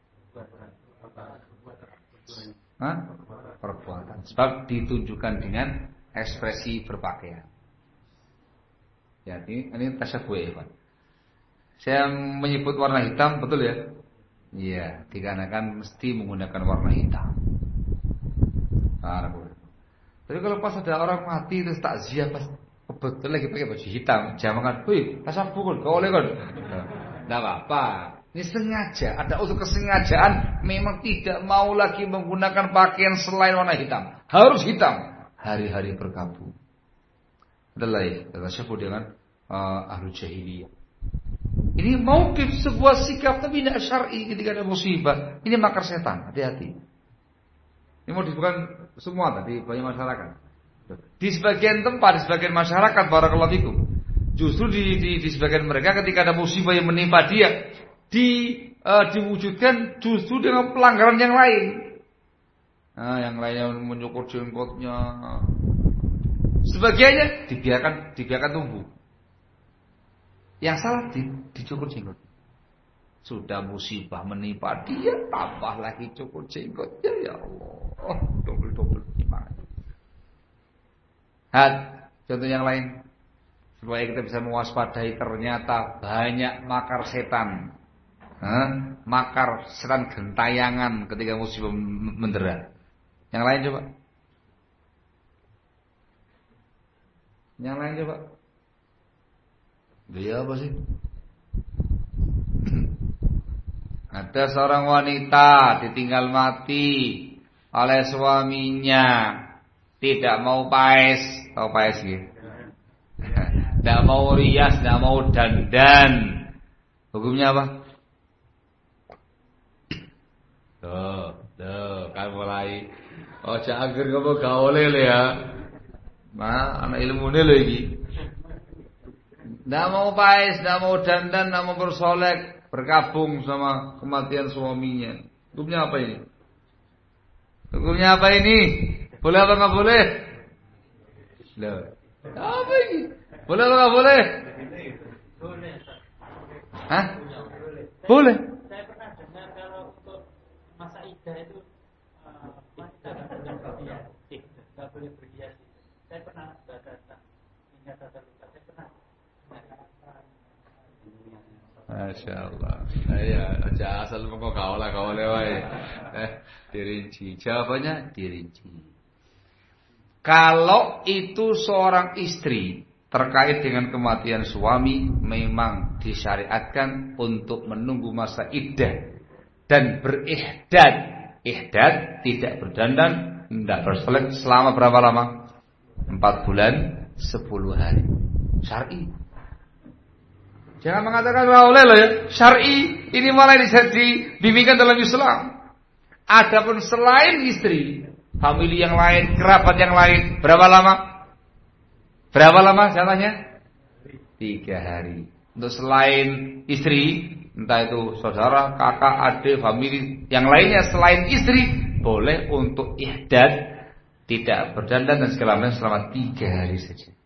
Hah? Perbuatan. Sebab ditunjukkan dengan ekspresi berpakaian. Ya, ini, ini tasyabuh ya, Pak. Saya menyebut warna hitam, betul ya? Iya, dikarenakan mesti menggunakan warna hitam. Nah, tapi kalau pas ada orang mati terus takziah pas betul lagi pakai baju hitam, jangan kan, wih, tasyabuh kan, kau boleh kan? Tidak apa-apa. Ini sengaja, ada unsur kesengajaan. Memang tidak mau lagi menggunakan pakaian selain warna hitam. Harus hitam. Hari-hari berkabung. Adalah ya, tasyabuh dengan uh, ahlu jahiliyah. Ini mauqif sebuah sikap tapi tidak syar'i ketika ada musibah. Ini makar setan, hati-hati. Ini mau disebutkan semua tadi banyak masyarakat. Di sebagian tempat, di sebagian masyarakat, barakallahu fikum, justru di, di, di sebagian mereka ketika ada musibah yang menimpa dia, di uh, diwujudkan justru dengan pelanggaran yang lain. Nah, yang lainnya menyukur jenggotnya, sebagiannya dibiarkan dibiarkan tumbuh. Yang salah di, dicukur jenggot. Sudah musibah menimpa dia, tambah lagi cukur jenggotnya, ya Allah, double-double gimana? Had, contoh yang lain, supaya kita bisa mewaspadai ternyata banyak makar setan. Hah? Makar setan gentayangan ketika musibah mendera. Yang lain coba. Yang lain coba. Dia apa sih? Ada seorang wanita ditinggal mati oleh suaminya, tidak mau paes, tahu paes gitu? Tidak mau rias, tidak mau dandan. Hukumnya apa? Tuh, tuh, kan mulai. Oh, cager kamu gak boleh lo ya. Nah, anak ilmu ini lagi. Tidak mau paes, tidak mau dandan, tidak mau bersolek, berkabung sama kematian suaminya. Hukumnya apa ini? Hukumnya apa ini? Boleh apa nggak boleh? Loh, apa ini? Boleh apa nggak boleh? Hah? Boleh. Saya pernah dengar kalau untuk masa idah itu wanita nggak boleh berhias. Saya pernah baca tentang ingat ada luka. Saya pernah. Masya Allah. Iya, aja asal mau kau lah kau lewat. Eh, dirinci. Jawabannya dirinci. Kalau itu seorang istri terkait dengan kematian suami, memang disyariatkan untuk menunggu masa iddah dan berihdad. Ihdad tidak berdandan, tidak bersolek selama berapa lama? Empat bulan, sepuluh hari. Syar'i. Jangan mengatakan nggak boleh loh ya. Syar'i ini malah dibimbingkan dalam Islam. Adapun selain istri, famili yang lain, kerabat yang lain, berapa lama? Berapa lama jatahnya? Tiga hari. Untuk selain istri, entah itu saudara, kakak, adik, famili yang lainnya selain istri, boleh untuk ihdad, tidak berdandan dan segala macam selama tiga hari saja.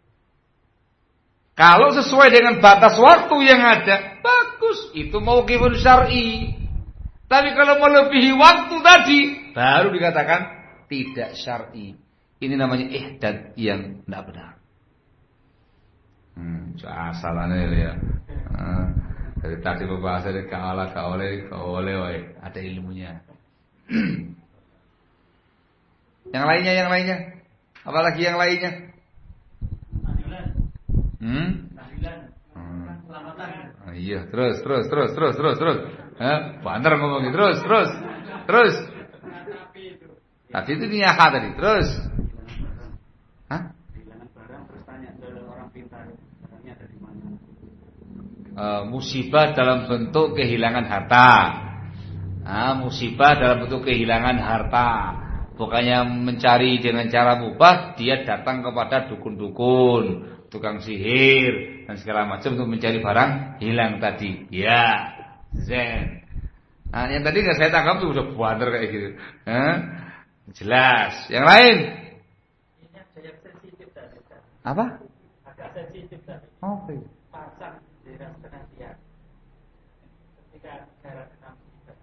Kalau sesuai dengan batas waktu yang ada, bagus, itu mauqifun syar'i. Tapi kalau melebihi waktu tadi, baru dikatakan tidak syar'i. Ini namanya ihdad yang tidak benar. Hmm, asalane ya. Nah, dari tadi membahas dari kaala kaole kaole ada ilmunya. Yang lainnya, yang lainnya. Apalagi yang lainnya? Tahlilan. Hmm? Tahlilan. Hmm. Selamatan. Oh, iya, terus, terus, terus, terus, terus, terus. Hah? Banter ngomongin terus, terus, terus. Tapi itu niyaha tadi, terus. Hah? Kehilangan barang terus tanya ke orang pintar, barangnya dari mana? Uh, musibah dalam bentuk kehilangan harta. Ah, musibah dalam bentuk kehilangan harta. Bukannya mencari dengan cara mubah, dia datang kepada dukun-dukun, tukang sihir dan segala macam untuk mencari barang hilang tadi. Ya, zen. Nah, yang tadi nggak saya tangkap tuh udah banter kayak gitu. Hah? Jelas. Yang lain? Ini ada yang sensitif tadi. Apa? Agak sensitif tadi. Oke. Pasang bendera setengah tiang. Ketika negara kena musibah.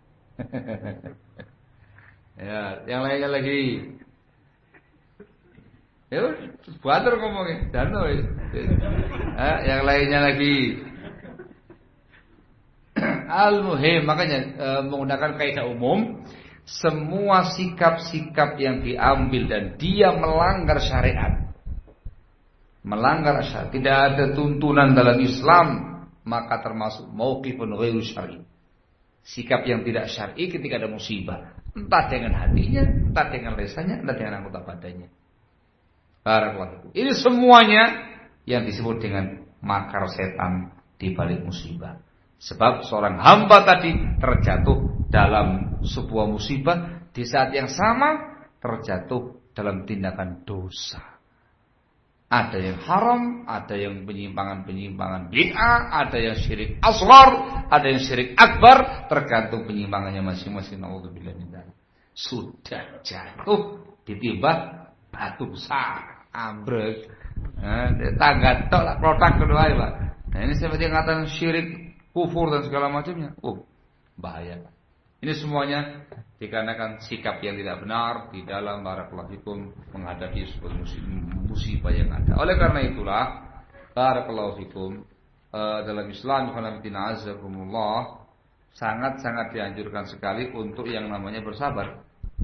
Ya, yang lainnya lagi. Ya, banter ngomongnya. Dano. Ah, yang lainnya lagi. Al-muhim, makanya e, menggunakan kaidah umum, semua sikap-sikap yang diambil dan dia melanggar syariat, melanggar syariat, tidak ada tuntunan dalam Islam, maka termasuk mauqifun ghairu syar'i. Sikap yang tidak syar'i ketika ada musibah, entah dengan hatinya, entah dengan lisannya, entah dengan anggota badannya. Barakallahu. Ini semuanya yang disebut dengan makar setan di balik musibah. Sebab seorang hamba tadi terjatuh dalam sebuah musibah, di saat yang sama terjatuh dalam tindakan dosa. Ada yang haram, ada yang penyimpangan-penyimpangan bid'ah, ada yang syirik asghar, ada yang syirik akbar, tergantung penyimpangannya masing-masing. Nauzubillah min dzalik. Sudah jatuh ditimba batu besar, ambruk. Nah, tangga tok lah protak kedua ya, Pak. Nah, ini seperti yang katakan syirik, kufur dan segala macamnya. Oh, bahaya. Ini semuanya dikarenakan sikap yang tidak benar di dalam barakallahu fikum menghadapi sebuah musibah yang ada. Oleh karena itulah barakallahu fikum uh, dalam Islam khonafidina azakumullah sangat-sangat dianjurkan sekali untuk yang namanya bersabar.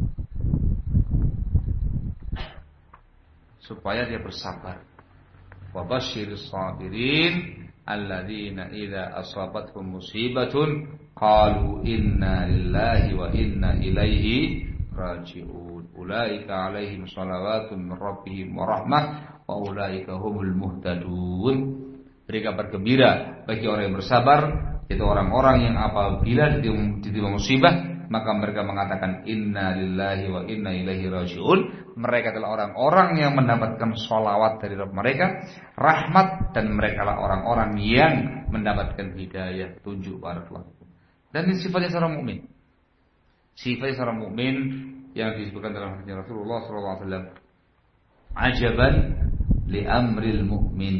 Supaya dia bersabar. Wa basyiris sabirin alladzina idza asabatuhum musibatun qalu inna lillahi wa inna ilaihi raji'un. Ulaika 'alaihim shalawatun min rabbihim wa rahmah wa ulaika humul muhtadun. Beri kabar gembira bagi orang yang bersabar, itu orang-orang yang apabila ditimpa musibah maka mereka mengatakan inna lillahi wa inna ilaihi raji'un. Mereka adalah orang-orang yang mendapatkan sholawat dari Rabb mereka, rahmat, dan mereka adalah orang-orang yang mendapatkan hidayah, tunjuk barakallahu. Dan ini sifatnya seorang mukmin. Sifatnya seorang mukmin yang disebutkan dalam hadis Rasulullah sallallahu alaihi wasallam. Ajaban li amril mu'min.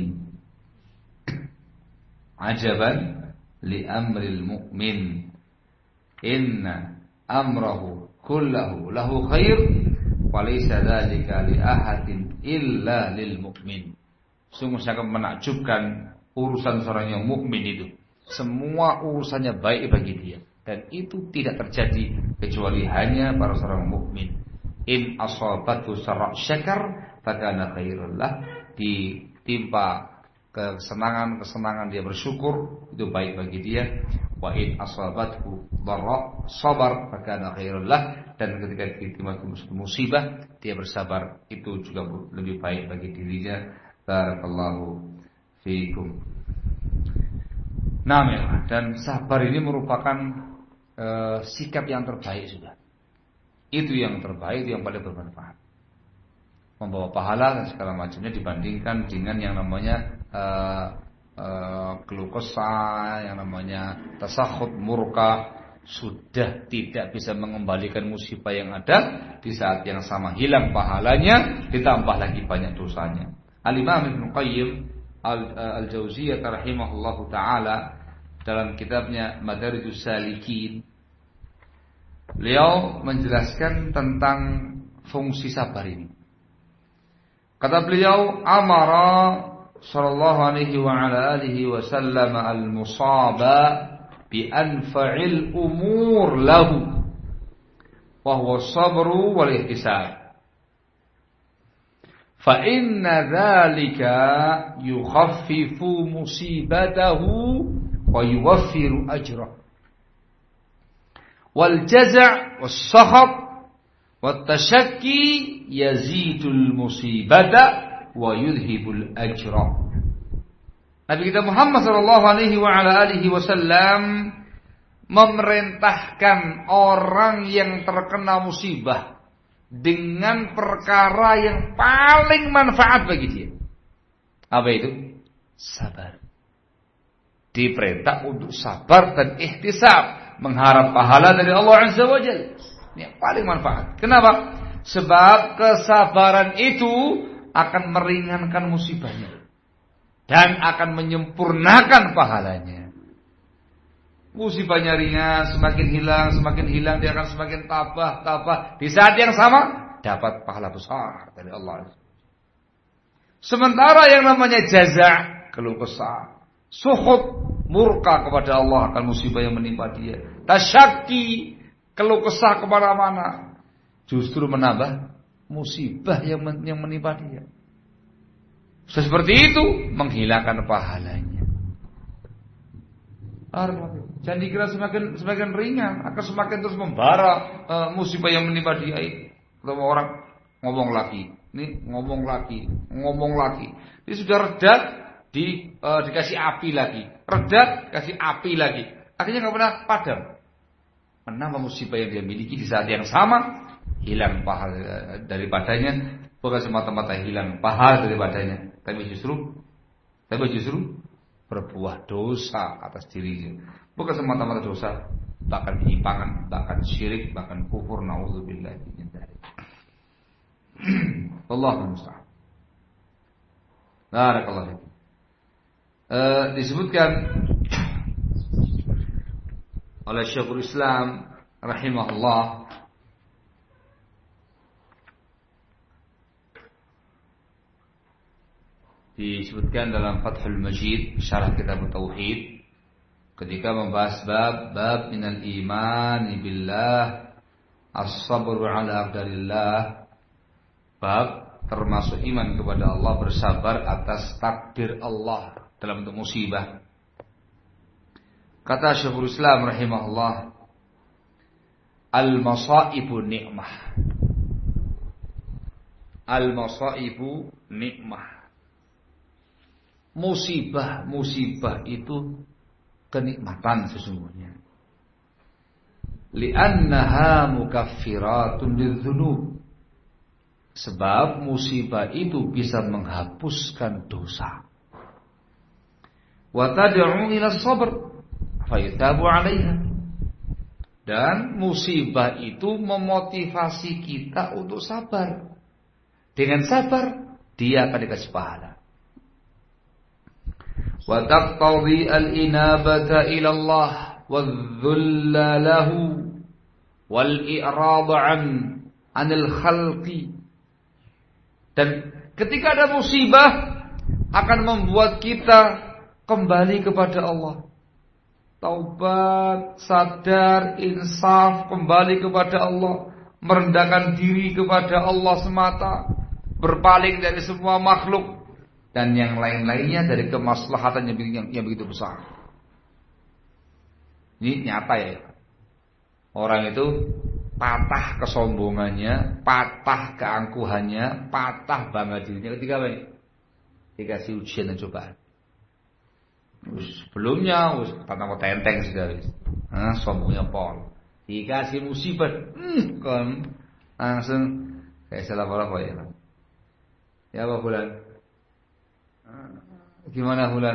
Ajaban li amril mu'min. Inna amrahu kullahu lahu khair walaysa dzalika li ahadin illa lil mu'min. Sungguh sangat menakjubkan urusan seorang yang mukmin itu. Semua urusannya baik bagi dia dan itu tidak terjadi kecuali hanya para seorang mukmin. In asabatu sarra syakar fakana khairul lah. Ditimpa kesenangan-kesenangan dia bersyukur, itu baik bagi dia. Wa in asabathu dharra sabar fakana khairul lah. Dan ketika ditimpa musibah dia bersabar, itu juga lebih baik bagi dirinya. Barakallahu fiikum. Nah, dan sabar ini merupakan e, sikap yang terbaik sudah. Itu yang terbaik, itu yang paling bermanfaat. Membawa pahala dan segala macamnya dibandingkan dengan yang namanya e, e, keluh kesah, yang namanya tasakhut, murka. Sudah tidak bisa mengembalikan musibah yang ada, di saat yang sama hilang pahalanya, ditambah lagi banyak dosanya. Al-Imam Ibnu Qayyim Al-Jauziyah rahimahullahu taala dalam kitabnya Madarijus Salikin, beliau menjelaskan tentang fungsi sabar ini. Kata beliau, amara sallallahu alaihi wa ala alihi wasallam al-musaba bi anfa'il umur lahu wa huwa sabru wal ihtisab. Fa inna dzalika yukhaffifu musibatahu wa yuwaffiru ajrah. Wal jaza' was sakhat wat tashakki yazidul musibata wa yudhibul ajra. Nabi kita Muhammad sallallahu alaihi wa ala alihi wasallam memerintahkan orang yang terkena musibah dengan perkara yang paling manfaat bagi dia. Apa itu? Sabar. Diperintah untuk sabar dan ihtisab, mengharap pahala dari Allah Azza wa Jalla. Ini yang paling manfaat. Kenapa? Sebab kesabaran itu akan meringankan musibahnya dan akan menyempurnakan pahalanya. Musibahnya ringan, semakin hilang, semakin hilang, dia akan semakin tabah, tabah. Di saat yang sama dapat pahala besar dari Allah. Sementara yang namanya jaza, keluh kesah, sukhut, murka kepada Allah akan musibah yang menimpa dia, tasyaki, keluh kesah kemana-mana, justru menambah musibah yang yang menimpa dia. Seperti itu menghilangkan pahalanya. Jangan dikira semakin semakin ringan, akan semakin terus membara uh, musibah yang menimpa dia. Kalau orang ngomong lagi, ini ngomong lagi, ngomong lagi, ini sudah reda, di uh, dikasih api lagi, reda, kasih api lagi, akhirnya nggak pernah padam. Menambah musibah yang dia miliki di saat yang sama, hilang pahala daripadanya, bukan semata-mata hilang pahala daripadanya, tapi justru, tapi justru berbuah dosa atas dirinya. Bukan semata-mata dosa, bahkan penyimpangan, bahkan syirik, bahkan kufur. Nauzubillah min dzalik. Allahu musta'an. Barakallahu fiik. Eh disebutkan oleh Syekhul Islam rahimahullah disebutkan dalam Fathul Majid syarah kitab Tauhid ketika membahas bab bab minal iman billah as-sabru ala aqdarillah, bab termasuk iman kepada Allah, bersabar atas takdir Allah dalam bentuk musibah. Kata Syekhul Islam rahimahullah, al-masaibu ni'mah, al-masaibu ni'mah. Musibah-musibah itu kenikmatan sesungguhnya. Li'annaha mukaffiratun lidzunub. Sebab musibah itu bisa menghapuskan dosa. Wa tad'u ila sabr fa yutabu 'alaiha. Dan musibah itu memotivasi kita untuk sabar. Dengan sabar dia akan dikasih pahala. Wa taqtadi al-inabata ila Allah wadh-dhulla lahu wal-i'rad 'an 'anil khalqi. Dan ketika ada musibah akan membuat kita kembali kepada Allah. Taubat, sadar, insaf, kembali kepada Allah, merendahkan diri kepada Allah semata, berpaling dari semua makhluk dan yang lain-lainnya dari kemaslahatan yang, yang, yang begitu besar. Ini nyata ya. Orang itu patah kesombongannya, patah keangkuhannya, patah bangga dirinya ketika apa? Dikasih ujian dan cobaan. Sebelumnya tanpa tenteng sudah, nah, sombongnya pol. Dikasih musibah, hmm, kan langsung kayak salah apa ya? Ya apa bulan? Gimana bulan?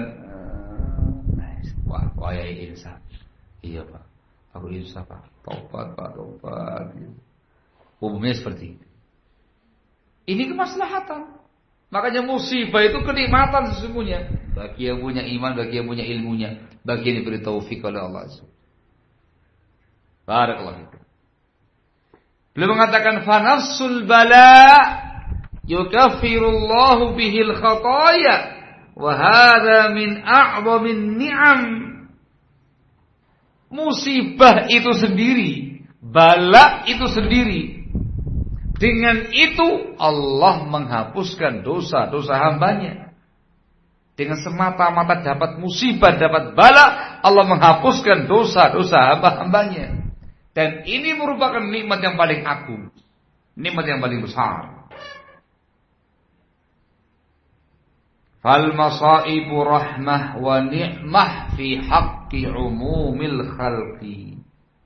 Wah, wah ya insaf. Iya pak, aku insaf pak. Taubat pak, taubat. Umumnya seperti itu. Ini kemaslahatan. Makanya musibah itu kenikmatan sesungguhnya bagi yang punya iman, bagi yang punya ilmunya, bagi yang diberi taufik oleh Allah. Barakallahu fikum. Beliau mengatakan fanafsul bala yukaffirullahu bihil khataya wa hadza min a'zamin ni'am. Musibah itu sendiri, bala itu sendiri, dengan itu Allah menghapuskan dosa-dosa hambanya. Dengan semata-mata dapat musibah, dapat bala, Allah menghapuskan dosa-dosa hamba-hambanya. Dan ini merupakan nikmat yang paling agung, nikmat yang paling besar. Fal masaibu rahmah wa ni'mah fi haqqi umumil khalqi.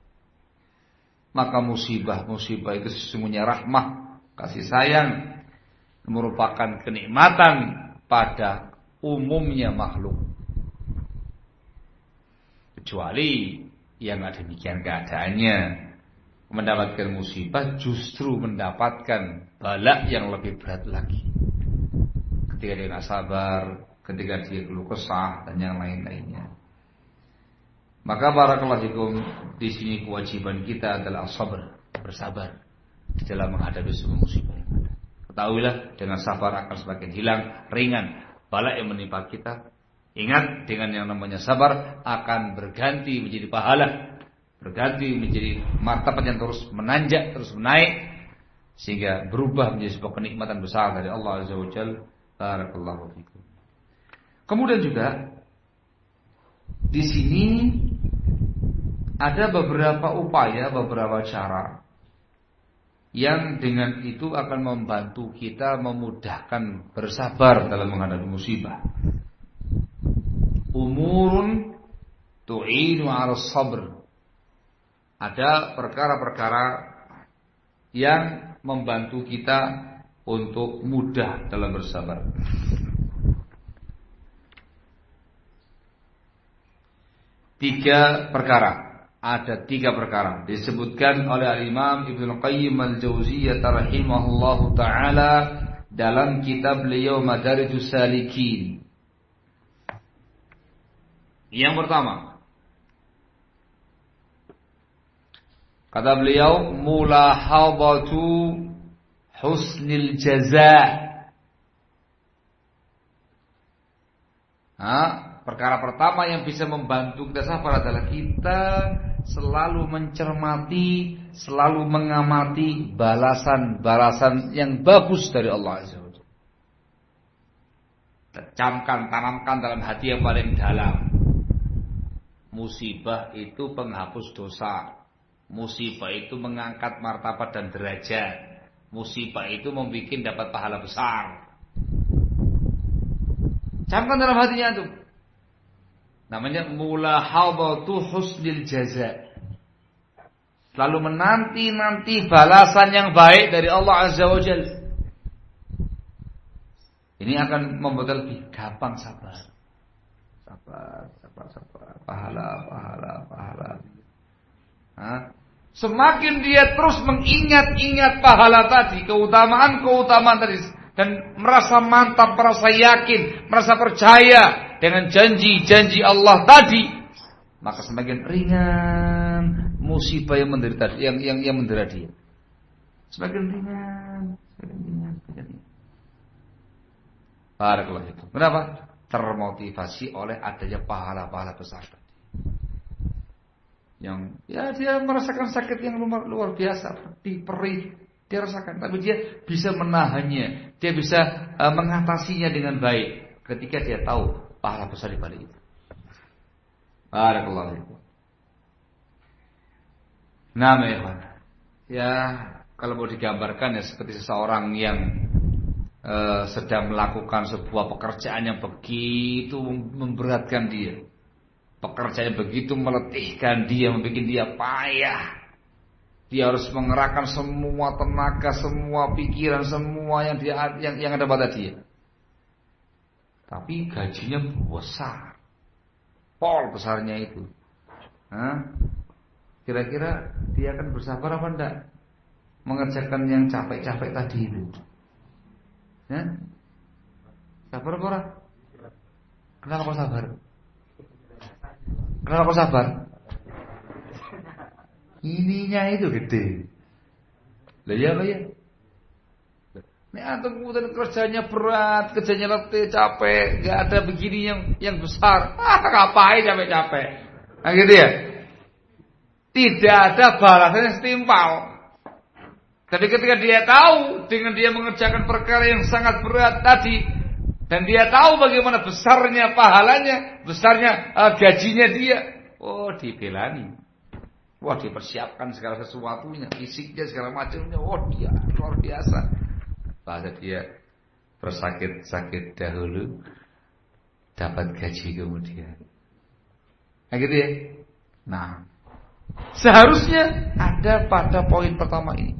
Maka musibah-musibah itu sesungguhnya rahmah, kasih sayang, merupakan kenikmatan pada umumnya makhluk. Kecuali yang demikian keadaannya, mendapatkan musibah justru mendapatkan bala yang lebih berat lagi. Ketika dia tidak sabar, ketika dia keluh kesah dan yang lain-lainnya. Maka barakallahu fikum, di sini kewajiban kita adalah sabar, bersabar di dalam menghadapi semua musibah yang ada. Ketahuilah dengan sabar akan semakin hilang, ringan bala yang menimpa kita. Ingat, dengan yang namanya sabar akan berganti menjadi pahala, berganti menjadi martabat yang terus menanjak, terus menaik, sehingga berubah menjadi sebuah kenikmatan besar dari Allah Azza wa Jalla. Barakallahu fikum. Kemudian juga di sini ada beberapa upaya, beberapa cara yang dengan itu akan membantu kita memudahkan bersabar dalam menghadapi musibah. Umurun tu'inu 'ala sabr. Ada perkara-perkara yang membantu kita untuk mudah dalam bersabar. Tiga perkara, ada tiga perkara disebutkan oleh Al-Imam Ibnu Qayyim Al-Jauziyah rahimahullahu taala dalam kitab beliau Madarijus Salikin. Yang pertama, kata beliau, mulahadatu husnil jaza. Ha? Perkara pertama yang bisa membantu kita sabar adalah kita selalu mencermati, selalu mengamati balasan-balasan yang bagus dari Allah Azza wa Jalla. Camkan, tanamkan dalam hati yang paling dalam. Musibah itu penghapus dosa. Musibah itu mengangkat martabat dan derajat. Musibah itu membuat dapat pahala besar. Camkan dalam hatinya itu. Namanya mulahadatu husnil jaza. Selalu menanti-nanti balasan yang baik dari Allah Azza wa Jalla. Ini akan membuat lebih gampang sabar. Sabar, sabar, sabar. Pahala, pahala, pahala. Hah? Semakin dia terus mengingat-ingat pahala tadi, keutamaan-keutamaan tadi, dan merasa mantap, merasa yakin, merasa percaya dengan janji-janji Allah tadi, maka semakin ringan musibah yang menderita yang yang yang mendera dia. Semakin ringan, semakin ringan, semakin ringan. Barakallahu fikum. Kenapa? Termotivasi oleh adanya pahala-pahala besar tadi. Yang ya dia merasakan sakit yang luar, luar biasa, pedih, perih, dia rasakan, tapi dia bisa menahannya, dia bisa uh, mengatasinya dengan baik ketika dia tahu pahala besar di balik itu. Barakallahu fikum. Nah, ya kalau mau digambarkan ya seperti seseorang yang uh, sedang melakukan sebuah pekerjaan yang begitu memberatkan dia. Pekerjaan begitu meletihkan dia, membuat dia payah. Dia harus mengerahkan semua tenaga, semua pikiran, semua yang dia yang, yang ada pada dia. Tapi gajinya besar, pol besarnya itu. Hah? Kira-kira dia akan bersabar apa enggak mengerjakan yang capek-capek tadi itu? Hah? Sabar apa ora? Kenapa kok sabar? Kenapa kok sabar? Ininya itu gede. Lah ya ya. Nek antum kemudian kerjanya berat, kerjanya letih, capek, enggak ada begini yang yang besar. Ah, ngapain capek-capek? Nah gitu ya. Tidak ada balasan yang setimpal. Tapi ketika dia tahu dengan dia mengerjakan perkara yang sangat berat tadi, dan dia tahu bagaimana besarnya pahalanya, besarnya uh, gajinya dia, oh dibelani. Wah dipersiapkan segala sesuatunya, fisiknya segala macamnya. Oh dia luar biasa. Bahasa dia bersakit-sakit dahulu, dapat gaji kemudian. Nah gitu ya. Nah, seharusnya ada pada poin pertama ini.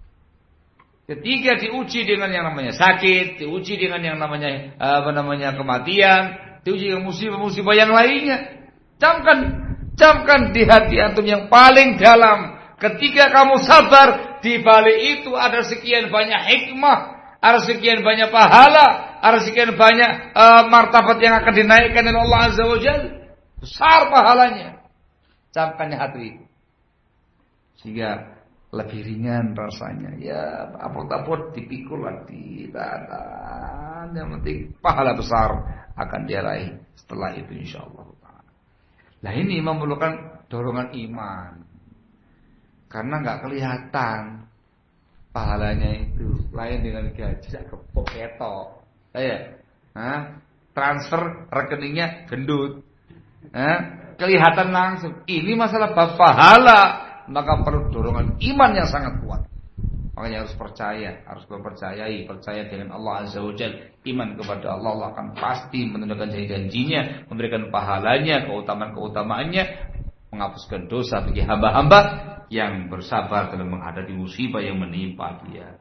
Ketika diuji dengan yang namanya sakit, diuji dengan yang namanya apa namanya kematian, diuji dengan musibah-musibah yang lainnya, camkan, camkan di hati antum yang paling dalam. Ketika kamu sabar, di balik itu ada sekian banyak hikmah, ada sekian banyak pahala, ada sekian banyak uh, martabat yang akan dinaikkan oleh Allah Azza wa Jalla. Besar pahalanya. Camkan di hati itu. Sehingga lebih ringan rasanya. Ya, apot-apot dipikul lagi. Yang penting pahala besar akan dia raih setelah itu insyaallah. Nah ini memerlukan dorongan iman. Karena nggak kelihatan pahalanya itu, lain dengan gaji sak kepok ketok. Ya, nah, transfer rekeningnya gendut. Nah, kelihatan langsung. Ini masalah bab pahala, maka perlu dorongan iman yang sangat kuat. Makanya harus percaya, harus mempercayai, percaya dengan Allah Azza wa Jalla. Iman kepada Allah, Allah akan pasti menunaikan janji-janjinya, memberikan pahalanya, keutamaan-keutamaannya, menghapuskan dosa bagi hamba-hamba yang bersabar dalam menghadapi musibah yang menimpa dia.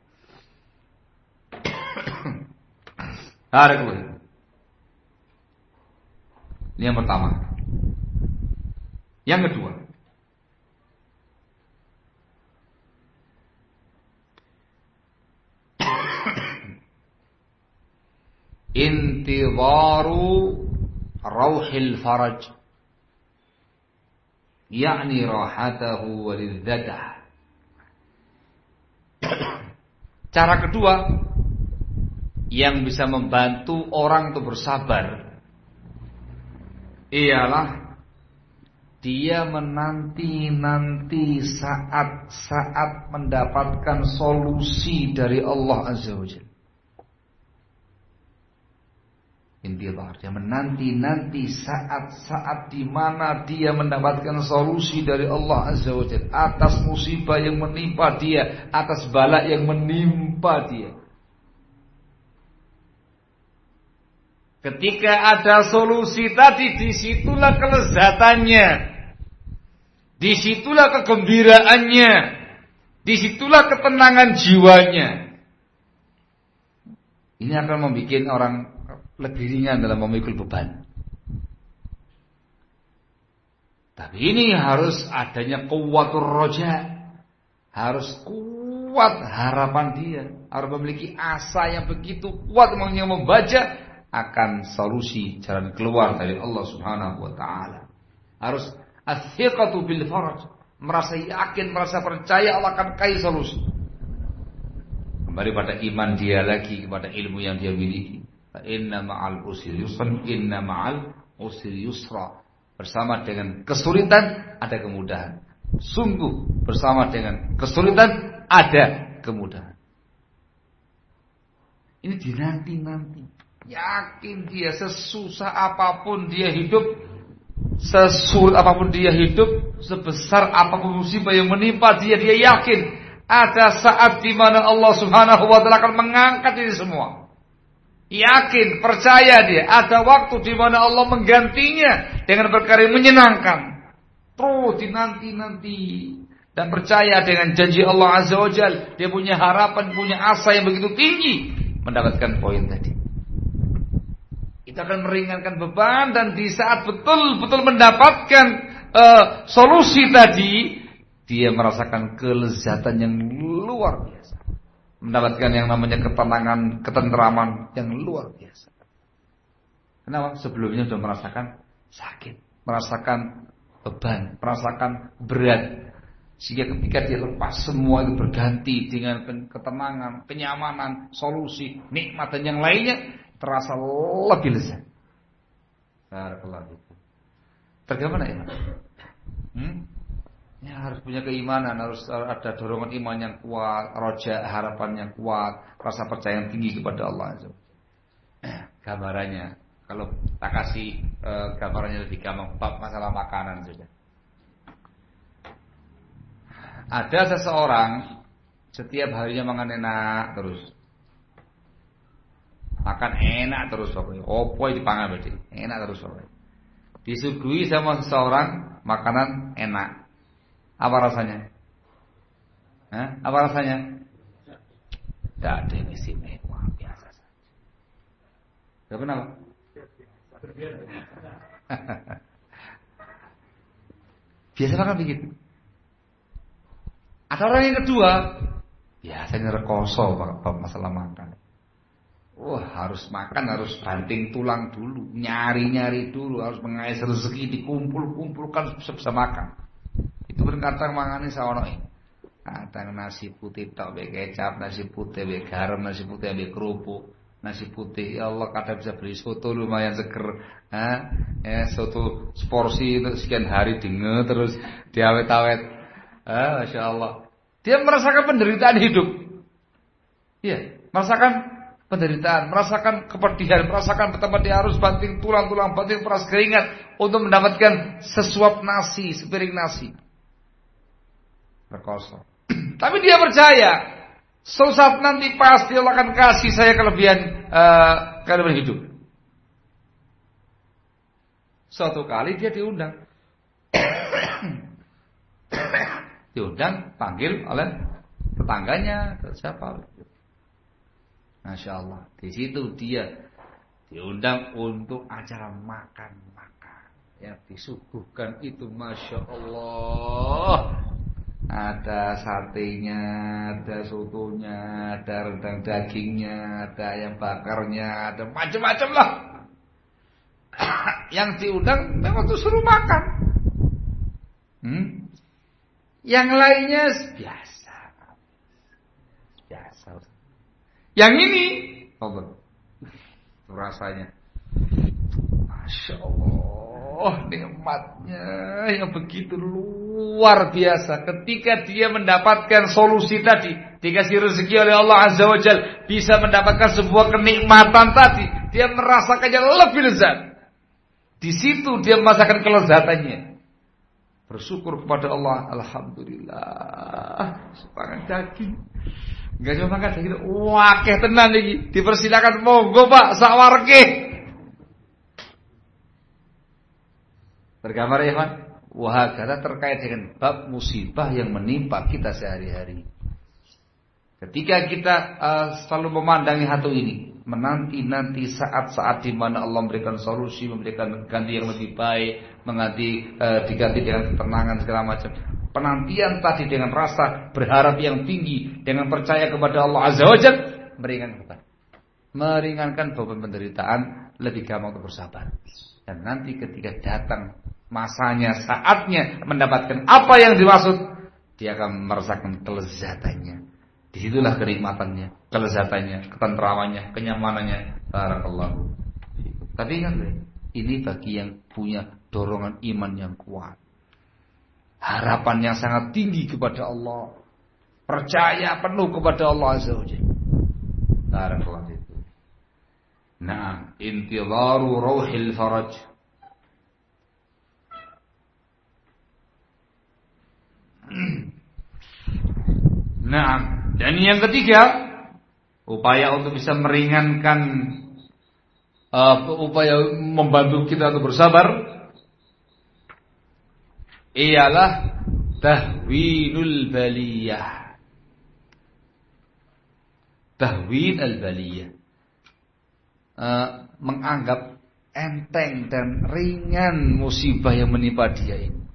Ini yang pertama. Yang kedua, intizaru rauhil faraj, yakni rahatahu wa lidzatah. Cara kedua yang bisa membantu orang untuk bersabar ialah dia menanti-nanti saat-saat mendapatkan solusi dari Allah Azza wa Jalla. Intizar, dia menanti-nanti saat-saat di mana dia mendapatkan solusi dari Allah Azza wa Jalla atas musibah yang menimpa dia, atas bala yang menimpa dia. Ketika ada solusi tadi, disitulah kelezatannya, disitulah kegembiraannya, disitulah ketenangan jiwanya. Ini akan membuat orang lebih ringan dalam memikul beban. Tapi ini harus adanya kuwatur roja, harus kuat harapan dia, harus memiliki asa yang begitu kuat yang membaca akan solusi jalan keluar dari Allah Subhanahu wa taala. Harus as-thiqatu bil faraj, merasa yakin, merasa percaya Allah akan kasih solusi. Kembali pada iman dia lagi, kepada ilmu yang dia miliki. Fa inna ma'al usri yusran, inna ma'al usri yusra. Bersama dengan kesulitan ada kemudahan. Sungguh bersama dengan kesulitan ada kemudahan. Ini dinanti-nanti. Yakin dia sesusah apapun dia hidup, sesulit apapun dia hidup, sebesar apapun musibah yang menimpa dia, dia yakin ada saat di mana Allah Subhanahu wa taala akan mengangkat ini semua. Yakin, percaya dia, ada waktu di mana Allah menggantinya dengan perkara yang menyenangkan. Terus dinanti-nanti dan percaya dengan janji Allah Azza wa Jalla. Dia punya harapan, punya asa yang begitu tinggi mendapatkan poin tadi. Itu akan meringankan beban, dan di saat betul-betul mendapatkan uh, solusi tadi, dia merasakan kelezatan yang luar biasa, mendapatkan yang namanya ketenangan, ketenteraman yang luar biasa. Kenapa? Sebelumnya sudah merasakan sakit, merasakan beban, merasakan berat, Sehingga ketika dia lepas semua itu berganti dengan ketenangan, kenyamanan, solusi, nikmat dan yang lainnya terasa lebih lezat. Barakallahu fikum. Bagaimana ya? Hmm? Ya harus punya keimanan, harus ada dorongan iman yang kuat, roja harapan yang kuat, rasa percaya yang tinggi kepada Allah. Gambarannya, kalau tak kasih eh, gambarannya lebih gampang, bab masalah makanan sudah. Ada seseorang setiap harinya makan enak terus, makan enak terus pokoknya. Opo dipangan berarti enak terus pokoknya. Disuguhi sama seseorang makanan enak, apa rasanya? Hah? Apa rasanya? Tidak ada yang istimewa, biasa saja. Kenapa? Biasa makan begitu. Ada orang yang kedua, biasanya rekoso bab masalah makan. Wah, harus makan, harus banting tulang dulu, nyari-nyari dulu, harus mengais rezeki, dikumpul-kumpulkan bisa makan. Itu berkata mangane sawono iki. Kadang nasi putih tok be kecap, nasi putih be garam, nasi putih be kerupuk, nasi putih ya Allah kadang bisa beli soto lumayan seger. Ha? Ya, soto seporsi itu sekian hari dinge terus diawet-awet. Ah, Masya Allah. Dia merasakan penderitaan hidup. Iya, merasakan penderitaan, merasakan kepedihan, merasakan betapa dia harus banting tulang-tulang, banting peras keringat untuk mendapatkan sesuap nasi, sepiring nasi. Rekoso. Tapi dia percaya, suatu saat nanti pasti Allah akan kasih saya kelebihan uh, kelebihan hidup. Suatu kali dia diundang. Diundang, panggil oleh tetangganya, siapa? Masya Allah. Di situ dia diundang untuk acara makan-makan. Yang disuguhkan itu Masya Allah. Ada satenya, ada sotonya, ada rendang dagingnya, ada ayam bakarnya, ada macam-macam lah. Yang diundang memang tuh suruh makan. Hmm? Yang lainnya biasa. Biasa. Yang ini Allah. Rasanya Masya Allah, nikmatnya yang begitu luar biasa. Ketika dia mendapatkan solusi tadi, dikasih rezeki oleh Allah Azza wa Jalla, bisa mendapatkan sebuah kenikmatan tadi, dia merasakannya lebih lezat. Di situ dia merasakan kelezatannya. Bersyukur kepada Allah, alhamdulillah. Makan daging, enggak cuma makan daging, wakeh tenan iki. Dipersilakan monggo Pak, sawarke. Bergambar ya Pak. Wah, kata terkait dengan bab musibah yang menimpa kita sehari-hari. Ketika kita uh, selalu memandangi hal ini, menanti-nanti saat-saat di mana Allah memberikan solusi, memberikan ganti yang lebih baik, mengganti uh, diganti dengan ketenangan segala macam. Penantian tadi dengan rasa berharap yang tinggi, dengan percaya kepada Allah Azza wa Jalla, meringankan beban. Meringankan beban penderitaan, lebih gampang untuk bersabar. Dan nanti ketika datang masanya, saatnya mendapatkan apa yang dimaksud, dia akan merasakan kelezatannya. Disitulah kenikmatannya, kelezatannya, ketentramannya, kenyamanannya. Barakallahu. Tapi ingat, ini bagi yang punya dorongan iman yang kuat, harapan yang sangat tinggi kepada Allah, percaya penuh kepada Allah Azza wa Jalla. Barakallahu itu. Nah, intidharu rauhil faraj. Nah, dan yang ketiga, upaya untuk bisa meringankan, uh, upaya membantu kita untuk bersabar, ialah tahwinul baliyah. Tahwin al-baliyah, uh, menganggap enteng dan ringan musibah yang menimpa dia ini.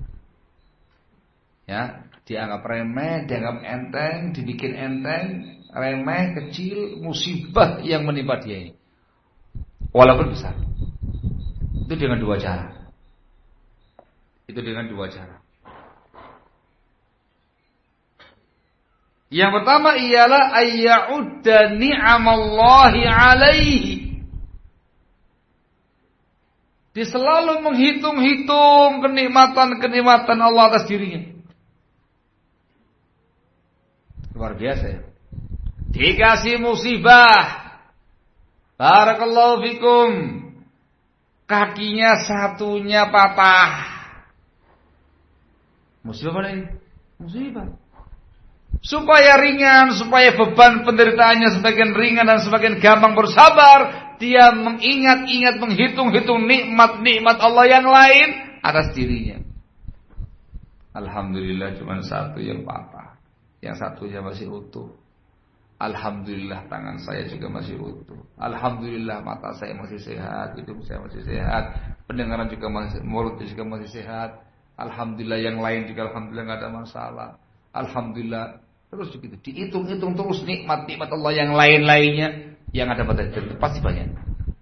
Ya, dianggap remeh, dianggap enteng, dibikin enteng, remeh, kecil, musibah yang menimpa dia ini, walaupun besar. Itu dengan dua cara. Itu dengan dua cara. Yang pertama ialah ayya'udda ni'amallahi alaihi. Dia selalu menghitung-hitung kenikmatan-kenikmatan Allah atas dirinya. Luar biasa ya. Dikasih musibah. Barakallahu fikum. Kakinya satunya patah. Musibah apa ini? Musibah. Supaya ringan, supaya beban penderitaannya semakin ringan dan semakin gampang bersabar, dia mengingat-ingat, menghitung-hitung nikmat-nikmat Allah yang lain atas dirinya. Alhamdulillah cuma satu yang patah, yang satunya masih utuh. Alhamdulillah tangan saya juga masih utuh. Alhamdulillah mata saya masih sehat, hidung saya masih sehat, pendengaran juga masih, mulut juga masih sehat. Alhamdulillah yang lain juga alhamdulillah nggak ada masalah. Alhamdulillah, terus begitu dihitung-hitung terus nikmat-nikmat Allah yang lain-lainnya yang ada pada diri pasti banyak.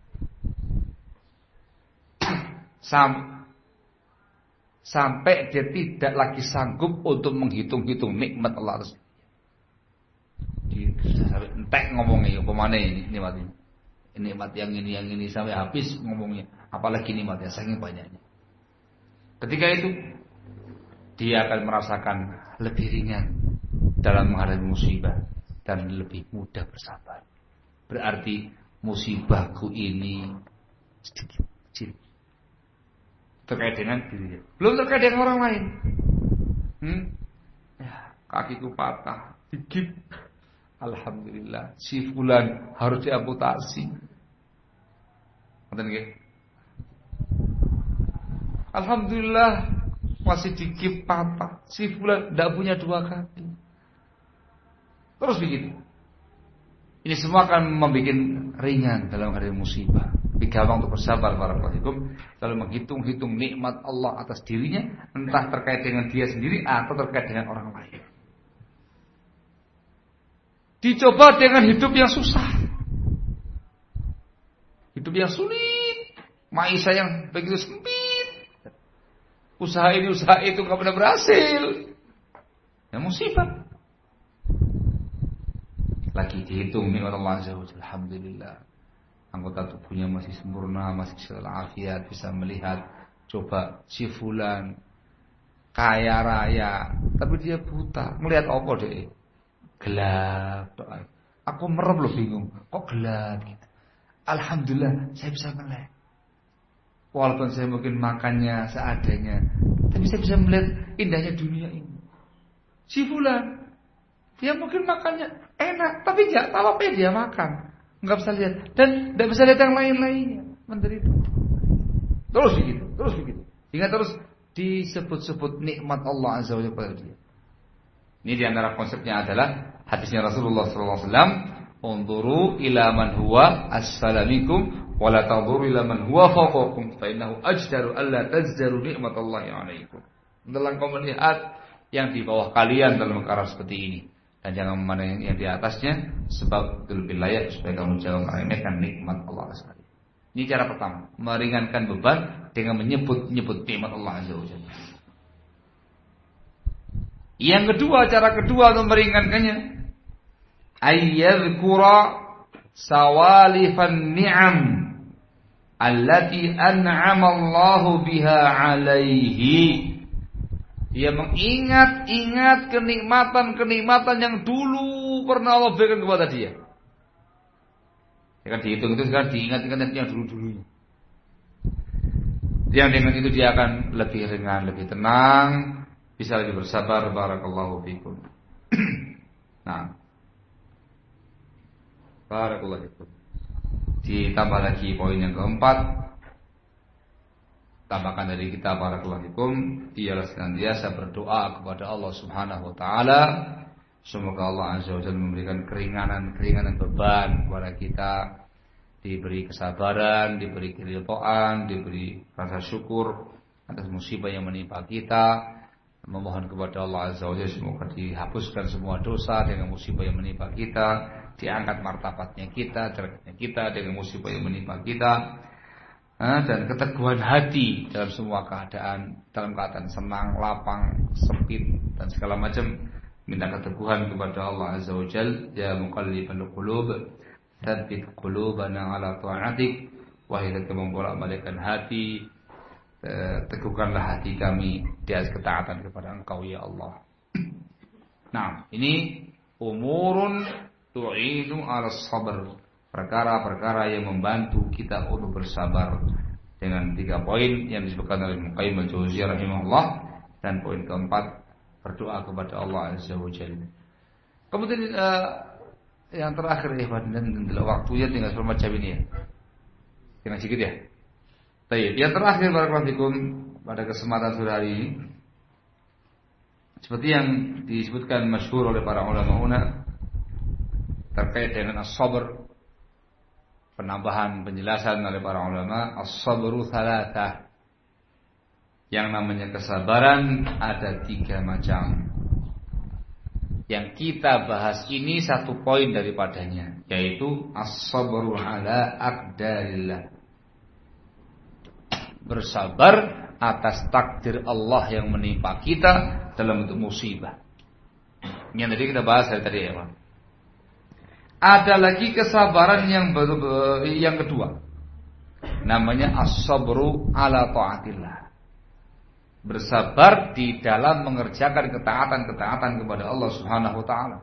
Sam sampai dia tidak lagi sanggup untuk menghitung-hitung nikmat Allah tersebut. Di sampai entek ngomongnya, umpamanya ini nikmat ini, nikmat yang ini yang ini sampai habis ngomongnya, apalagi nikmatnya saking banyaknya. Ketika itu dia akan merasakan lebih ringan dalam menghadapi musibah dan lebih mudah bersabar. Berarti musibahku ini sedikit kecil terkait dengan dirinya, belum terkait dengan orang lain. Hmm? Ya, kakiku patah dikit. Alhamdulillah, si fulan harus diamputasi. Alhamdulillah masih dikit patah. Si fulan tidak punya dua kaki. Terus begitu. Ini semua akan membuat ringan dalam menghadapi musibah. Lebih gampang untuk bersabar para pelaku. Lalu menghitung-hitung nikmat Allah atas dirinya, entah terkait dengan dia sendiri atau terkait dengan orang lain. Dicoba dengan hidup yang susah, hidup yang sulit, maisha yang begitu sempit, usaha ini usaha itu nggak pernah berhasil, ya musibah. Lagi dihitung nikmat Allah Azza wa Jalla, alhamdulillah, anggota tubuhnya masih sempurna, masih sehat, bisa melihat. Coba si fulan kaya raya, tapi dia buta, melihat apa deh? Gelap. Aku merem loh, bingung. Kok gelap gitu. Alhamdulillah saya bisa melek. Walaupun saya mungkin makannya seadanya, tapi saya bisa melihat indahnya dunia ini. Si fulan, dia mungkin makannya enak, tapi nggak tahu apa yang dia makan, nggak bisa lihat dan nggak bisa lihat yang lain-lainnya, menderita. Terus begitu, terus begitu. Hingga terus disebut-sebut nikmat Allah Azza wa Jalla pada dia. Ini diantara konsepnya adalah hadisnya Rasulullah sallallahu alaihi wasallam, "Unzuru ila man huwa asfala minkum wa la tanzuru ila man huwa fawqakum fa innahu ajdaru alla tazdaru nikmatallahi 'alaikum." Hendaklah kau melihat yang di bawah kalian dalam perkara seperti ini, dan jangan memandang yang di atasnya, sebab itu lebih layak supaya kamu jangan meremehkan nikmat Allah Azza wa Jalla. Ini cara pertama, meringankan beban dengan menyebut-nyebut nikmat Allah Azza wa Jalla. Yang kedua, cara kedua untuk meringankannya, ayyadhkura sawalifan ni'am allati an'ama Allahu biha 'alaihi. Dia mengingat-ingat kenikmatan-kenikmatan yang dulu pernah Allah berikan kepada dia. Ya kan dihitung itu, sekarang diingat-ingat yang dulu-dulunya. Yang dengan itu dia akan lebih ringan, lebih tenang, bisa lebih bersabar. Barakallahu fikum. Nah, barakallahu fikum. Ditambah lagi poin yang keempat, tambahkan dari kita barakallahu fikum, ialah senantiasa berdoa kepada Allah Subhanahu wa taala, semoga Allah Azza wa Jalla memberikan keringanan-keringanan beban kepada kita, diberi kesabaran, diberi keridhaan, diberi rasa syukur atas musibah yang menimpa kita. Memohon kepada Allah Azza wa Jalla semoga dihapuskan semua dosa dengan musibah yang menimpa kita, diangkat martabatnya kita, derajatnya kita dengan musibah yang menimpa kita, dan keteguhan hati dalam semua keadaan, dalam keadaan senang, lapang, sempit dan segala macam, minta keteguhan kepada Allah Azza wa Jalla. Ya muqallibal qulub, tsabbit qulubana ala ta'atik. Wahai zat yang membolak-balikkan hati, teguhkanlah hati kami di atas ketaatan kepada Engkau ya Allah. Nah, ini umurun tu'inu 'ala sabr, perkara-perkara yang membantu kita untuk bersabar, dengan tiga poin yang disebutkan oleh Muqayyim al-Jauziyah rahimahullah. Dan poin keempat, berdoa kepada Allah Azza wa Jalla. Kemudian uh, yang terakhir ya, dan waktunya tinggal semacam ini ya, tinggal sedikit ya. Baik, yang terakhir barakallahu fikum pada kesempatan sore hari ini, seperti yang disebutkan masyhur oleh para ulama terkait dengan as-sabr, penambahan penjelasan oleh para ulama, as-sabru thalatha. Yang namanya kesabaran ada tiga macam. Yang kita bahas ini satu poin daripadanya, yaitu as-sabru ala aqdarillah, bersabar atas takdir Allah yang menimpa kita dalam bentuk musibah. Yang tadi kita bahas dari tadi ya Pak. Ada lagi kesabaran yang ber, yang kedua, namanya as-sabru ala taatillah, bersabar di dalam mengerjakan ketaatan-ketaatan kepada Allah Subhanahu wa taala.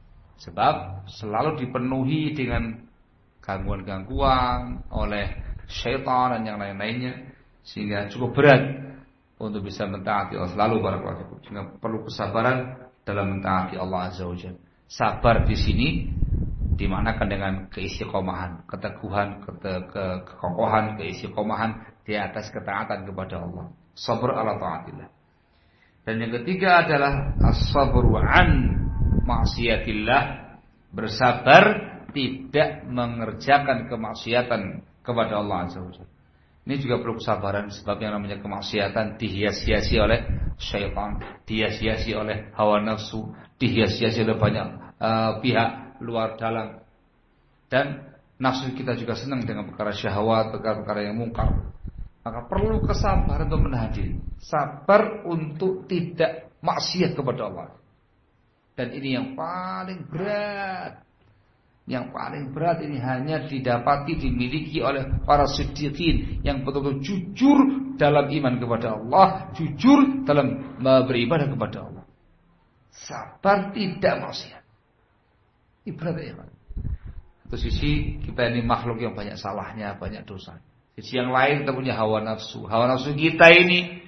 Sebab selalu dipenuhi dengan gangguan-gangguan oleh syaitan dan yang lain-lainnya, sehingga cukup berat untuk bisa mentaati Allah selalu barakallahu. Sehingga perlu kesabaran dalam mentaati Allah Azza wa Jalla. Sabar di sini dimanakan dengan keistiqomahan, keteguhan, kete, ke, kekokohan, keistiqomahan di atas ketaatan kepada Allah. Sabr ala taatillah. Dan yang ketiga adalah as-sabru an maksiatillah, bersabar tidak mengerjakan kemaksiatan kepada Allah Azza wa Jalla. Ini juga perlu kesabaran, sebab yang namanya kemaksiatan dihias-hiasi oleh syaitan, dihias-hiasi oleh hawa nafsu, dihias-hiasi oleh banyak uh, pihak luar dalam. Dan nafsu kita juga senang dengan perkara syahwat, perkara-perkara yang mungkar. Maka perlu kesabaran untuk menahan diri, sabar untuk tidak maksiat kepada Allah. Dan ini yang paling berat. Yang paling berat ini hanya didapati, dimiliki oleh para siddiqin yang betul-betul jujur dalam iman kepada Allah, jujur dalam beribadah kepada Allah. Sabar tidak maksiat. Ini berat ya Pak. Satu sisi kita ini makhluk yang banyak salahnya, banyak dosa. Sisi yang lain kita punya hawa nafsu. Hawa nafsu kita ini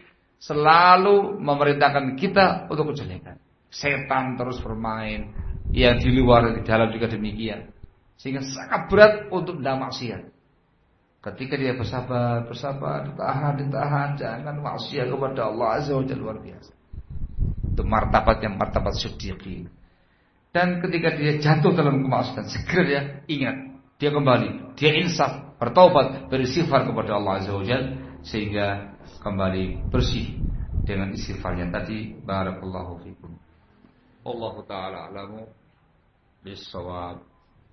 selalu memerintahkan kita untuk kejelekan. Setan terus bermain, yang di luar di dalam juga demikian. Sehingga sangat berat untuk tidak maksiat. Ketika dia bersabar, bersabar, ditahan, ditahan, jangan maksiat kepada Allah Azza wa Jalla, luar biasa. Itu martabat yang martabat siddiqin. Dan ketika dia jatuh dalam kemaksiatan, segera dia ingat, dia kembali, dia insaf, bertaubat, beristighfar kepada Allah Azza wa Jalla, sehingga kembali bersih dengan istighfarnya tadi. Barakallahu fikum. Allahu ta'ala a'lamu bis-shawab.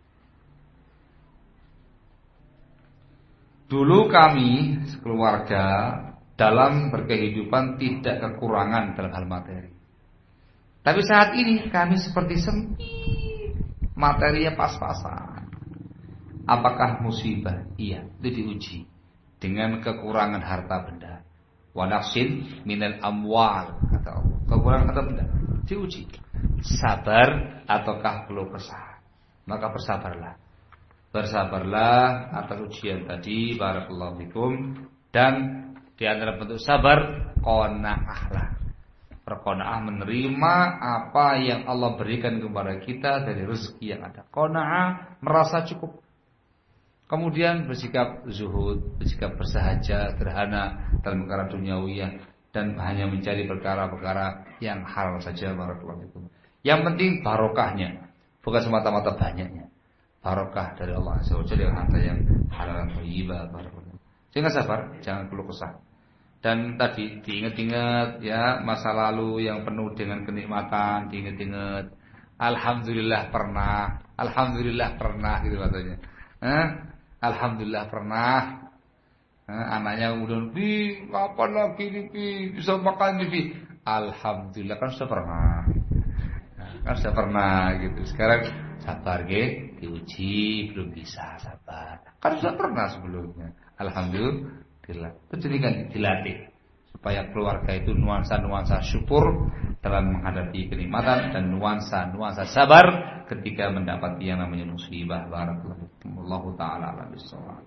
Dulu kami sekeluarga dalam berkehidupan tidak kekurangan dalam hal materi. Tapi saat ini kami seperti sempit, materinya pas-pasan. Apakah musibah? Iya, itu diuji dengan kekurangan harta benda. Wa naqsin minal amwal, kata Allah. Kekurangan harta benda diuji. Sabar ataukah keluh kesah? Maka bersabarlah. Bersabarlah atas ujian tadi, barakallahu fikum. Dan di antara bentuk sabar, qanaahlah. Berqanaah, menerima apa yang Allah berikan kepada kita dari rezeki yang ada. Qanaah, merasa cukup. Kemudian bersikap zuhud, bersikap bersahaja, sederhana dalam perkara duniawiyah, dan hanya mencari perkara-perkara yang halal saja, barakallahu fikum. Yang penting barokahnya, bukan semata-mata banyaknya. Barokah dari Allah Azza wa Jalla yang harta yang halal dan thayyibah, barakallahu. Jangan sabar, jangan keluh kesah. Dan tadi diingat-ingat ya masa lalu yang penuh dengan kenikmatan, diingat-ingat. Alhamdulillah pernah, alhamdulillah pernah gitu katanya. Eh? Alhamdulillah pernah. Eh, anaknya kemudian, "Bi, kapan lagi nih, Bi? Bisa makan nih, Bi?" Alhamdulillah kan sudah pernah. Nah, Kan sudah pernah gitu. Sekarang sabar ge, diuji belum bisa sabar. Kan sudah pernah sebelumnya. Alhamdulillah. Itu jadi kan dilatih supaya keluarga itu nuansa-nuansa syukur dalam menghadapi kenikmatan dan nuansa-nuansa sabar ketika mendapat yang namanya musibah. Barakallahu taala ala bisawab.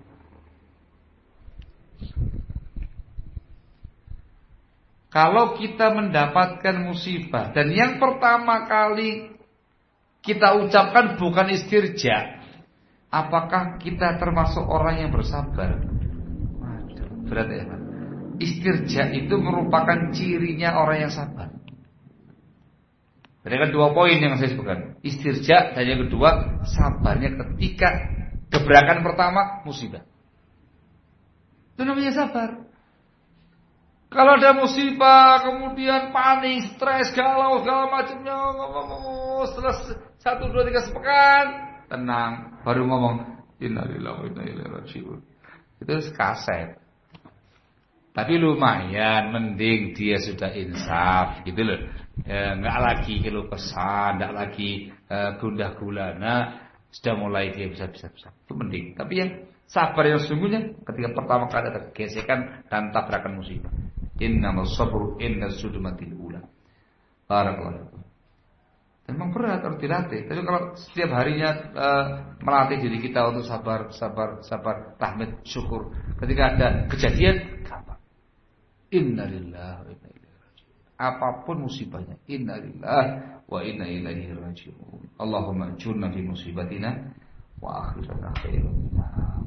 Kalau kita mendapatkan musibah dan yang pertama kali kita ucapkan bukan istirja, apakah kita termasuk orang yang bersabar? Waduh, berat ya Pak. Istirja itu merupakan cirinya orang yang sabar. Jadi kan dua poin yang saya sebutkan, istirja dan yang kedua sabarnya ketika gebrakan pertama musibah. Itu namanya sabar. Kalau ada musibah, kemudian panik, stres, galau, segala macamnya, setelah satu, dua, tiga sepekan, tenang, baru ngomong, innalillahi wa inna ilaihi raji'un. Itu kaset. Tapi lumayan, mending dia sudah insaf, gitu loh. Ya, nggak lagi keluh kesah, nggak lagi uh, gundah gulana, sudah mulai dia bisa-bisa-bisa. Itu mending. Tapi yang sabar yang sesungguhnya, ketika pertama kali ada gesekan dan tabrakan musibah. Innamas sabru innas sudmatil ula. Barakallahu. Memang berat harus dilatih. Tapi kalau setiap harinya uh, melatih diri kita untuk sabar, sabar, sabar, tahmid, syukur. Ketika ada kejadian, gampang. Innalillahi wa inna ilaihi raji'un. Apapun musibahnya, innalillahi wa inna ilaihi raji'un. Allahumma ajurna fi musibatina wa akhirana khairan minha.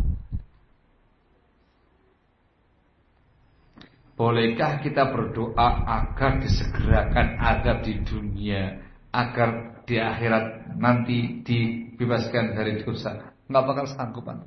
Bolehkah kita berdoa agar disegerakan azab di dunia, agar di akhirat nanti dibebaskan dari dosa? Nggak bakal sanggup antum.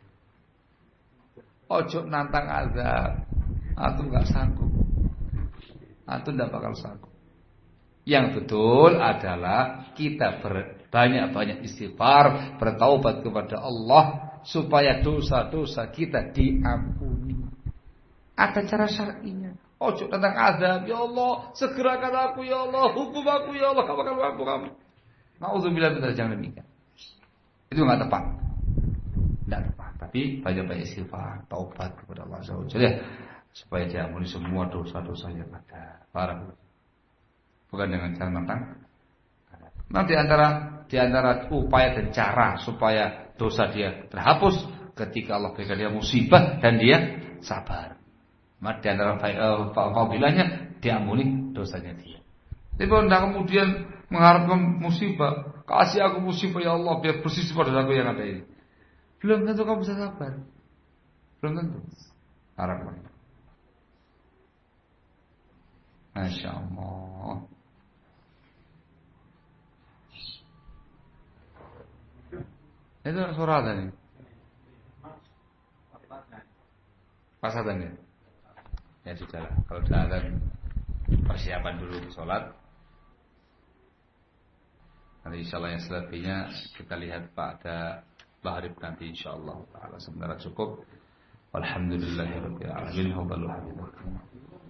Ojo nantang azab, antum nggak sanggup. Antum nggak bakal sanggup. Yang betul adalah kita banyak-banyak istighfar, bertaubat kepada Allah supaya dosa-dosa kita diampuni. Ada cara syar'inya. Ojo tentang azab, ya Allah, segerakan aku ya Allah, hukum aku ya Allah, kamu akan mampu kamu. Nauzubillah min dzalik, jangan demikian. Itu enggak tepat. Enggak tepat. Tapi banyak-banyak istighfar, taubat kepada Allah Subhanahu wa taala supaya diampuni semua dosa-dosa yang ada. Barakallahu. Bukan dengan cara nantang. Nah, di antara di antara upaya dan cara supaya dosa dia terhapus ketika Allah berikan dia musibah dan dia sabar. Maka di antara fadilahnya diampuni dosanya dia. Tapi kalau tidak kemudian mengharapkan musibah, kasih aku musibah ya Allah biar bersih pada aku yang ada ini. Belum tentu kamu bisa sabar. Belum tentu. Harapkan. Masya Allah. Itu surat tadi. Pas adanya. Ya sudah lah. Kalau sudah ada persiapan dulu sholat. Nanti insyaallah yang selebihnya kita lihat pada maghrib nanti insyaallah taala. Sebenarnya cukup. Alhamdulillahirabbil alamin.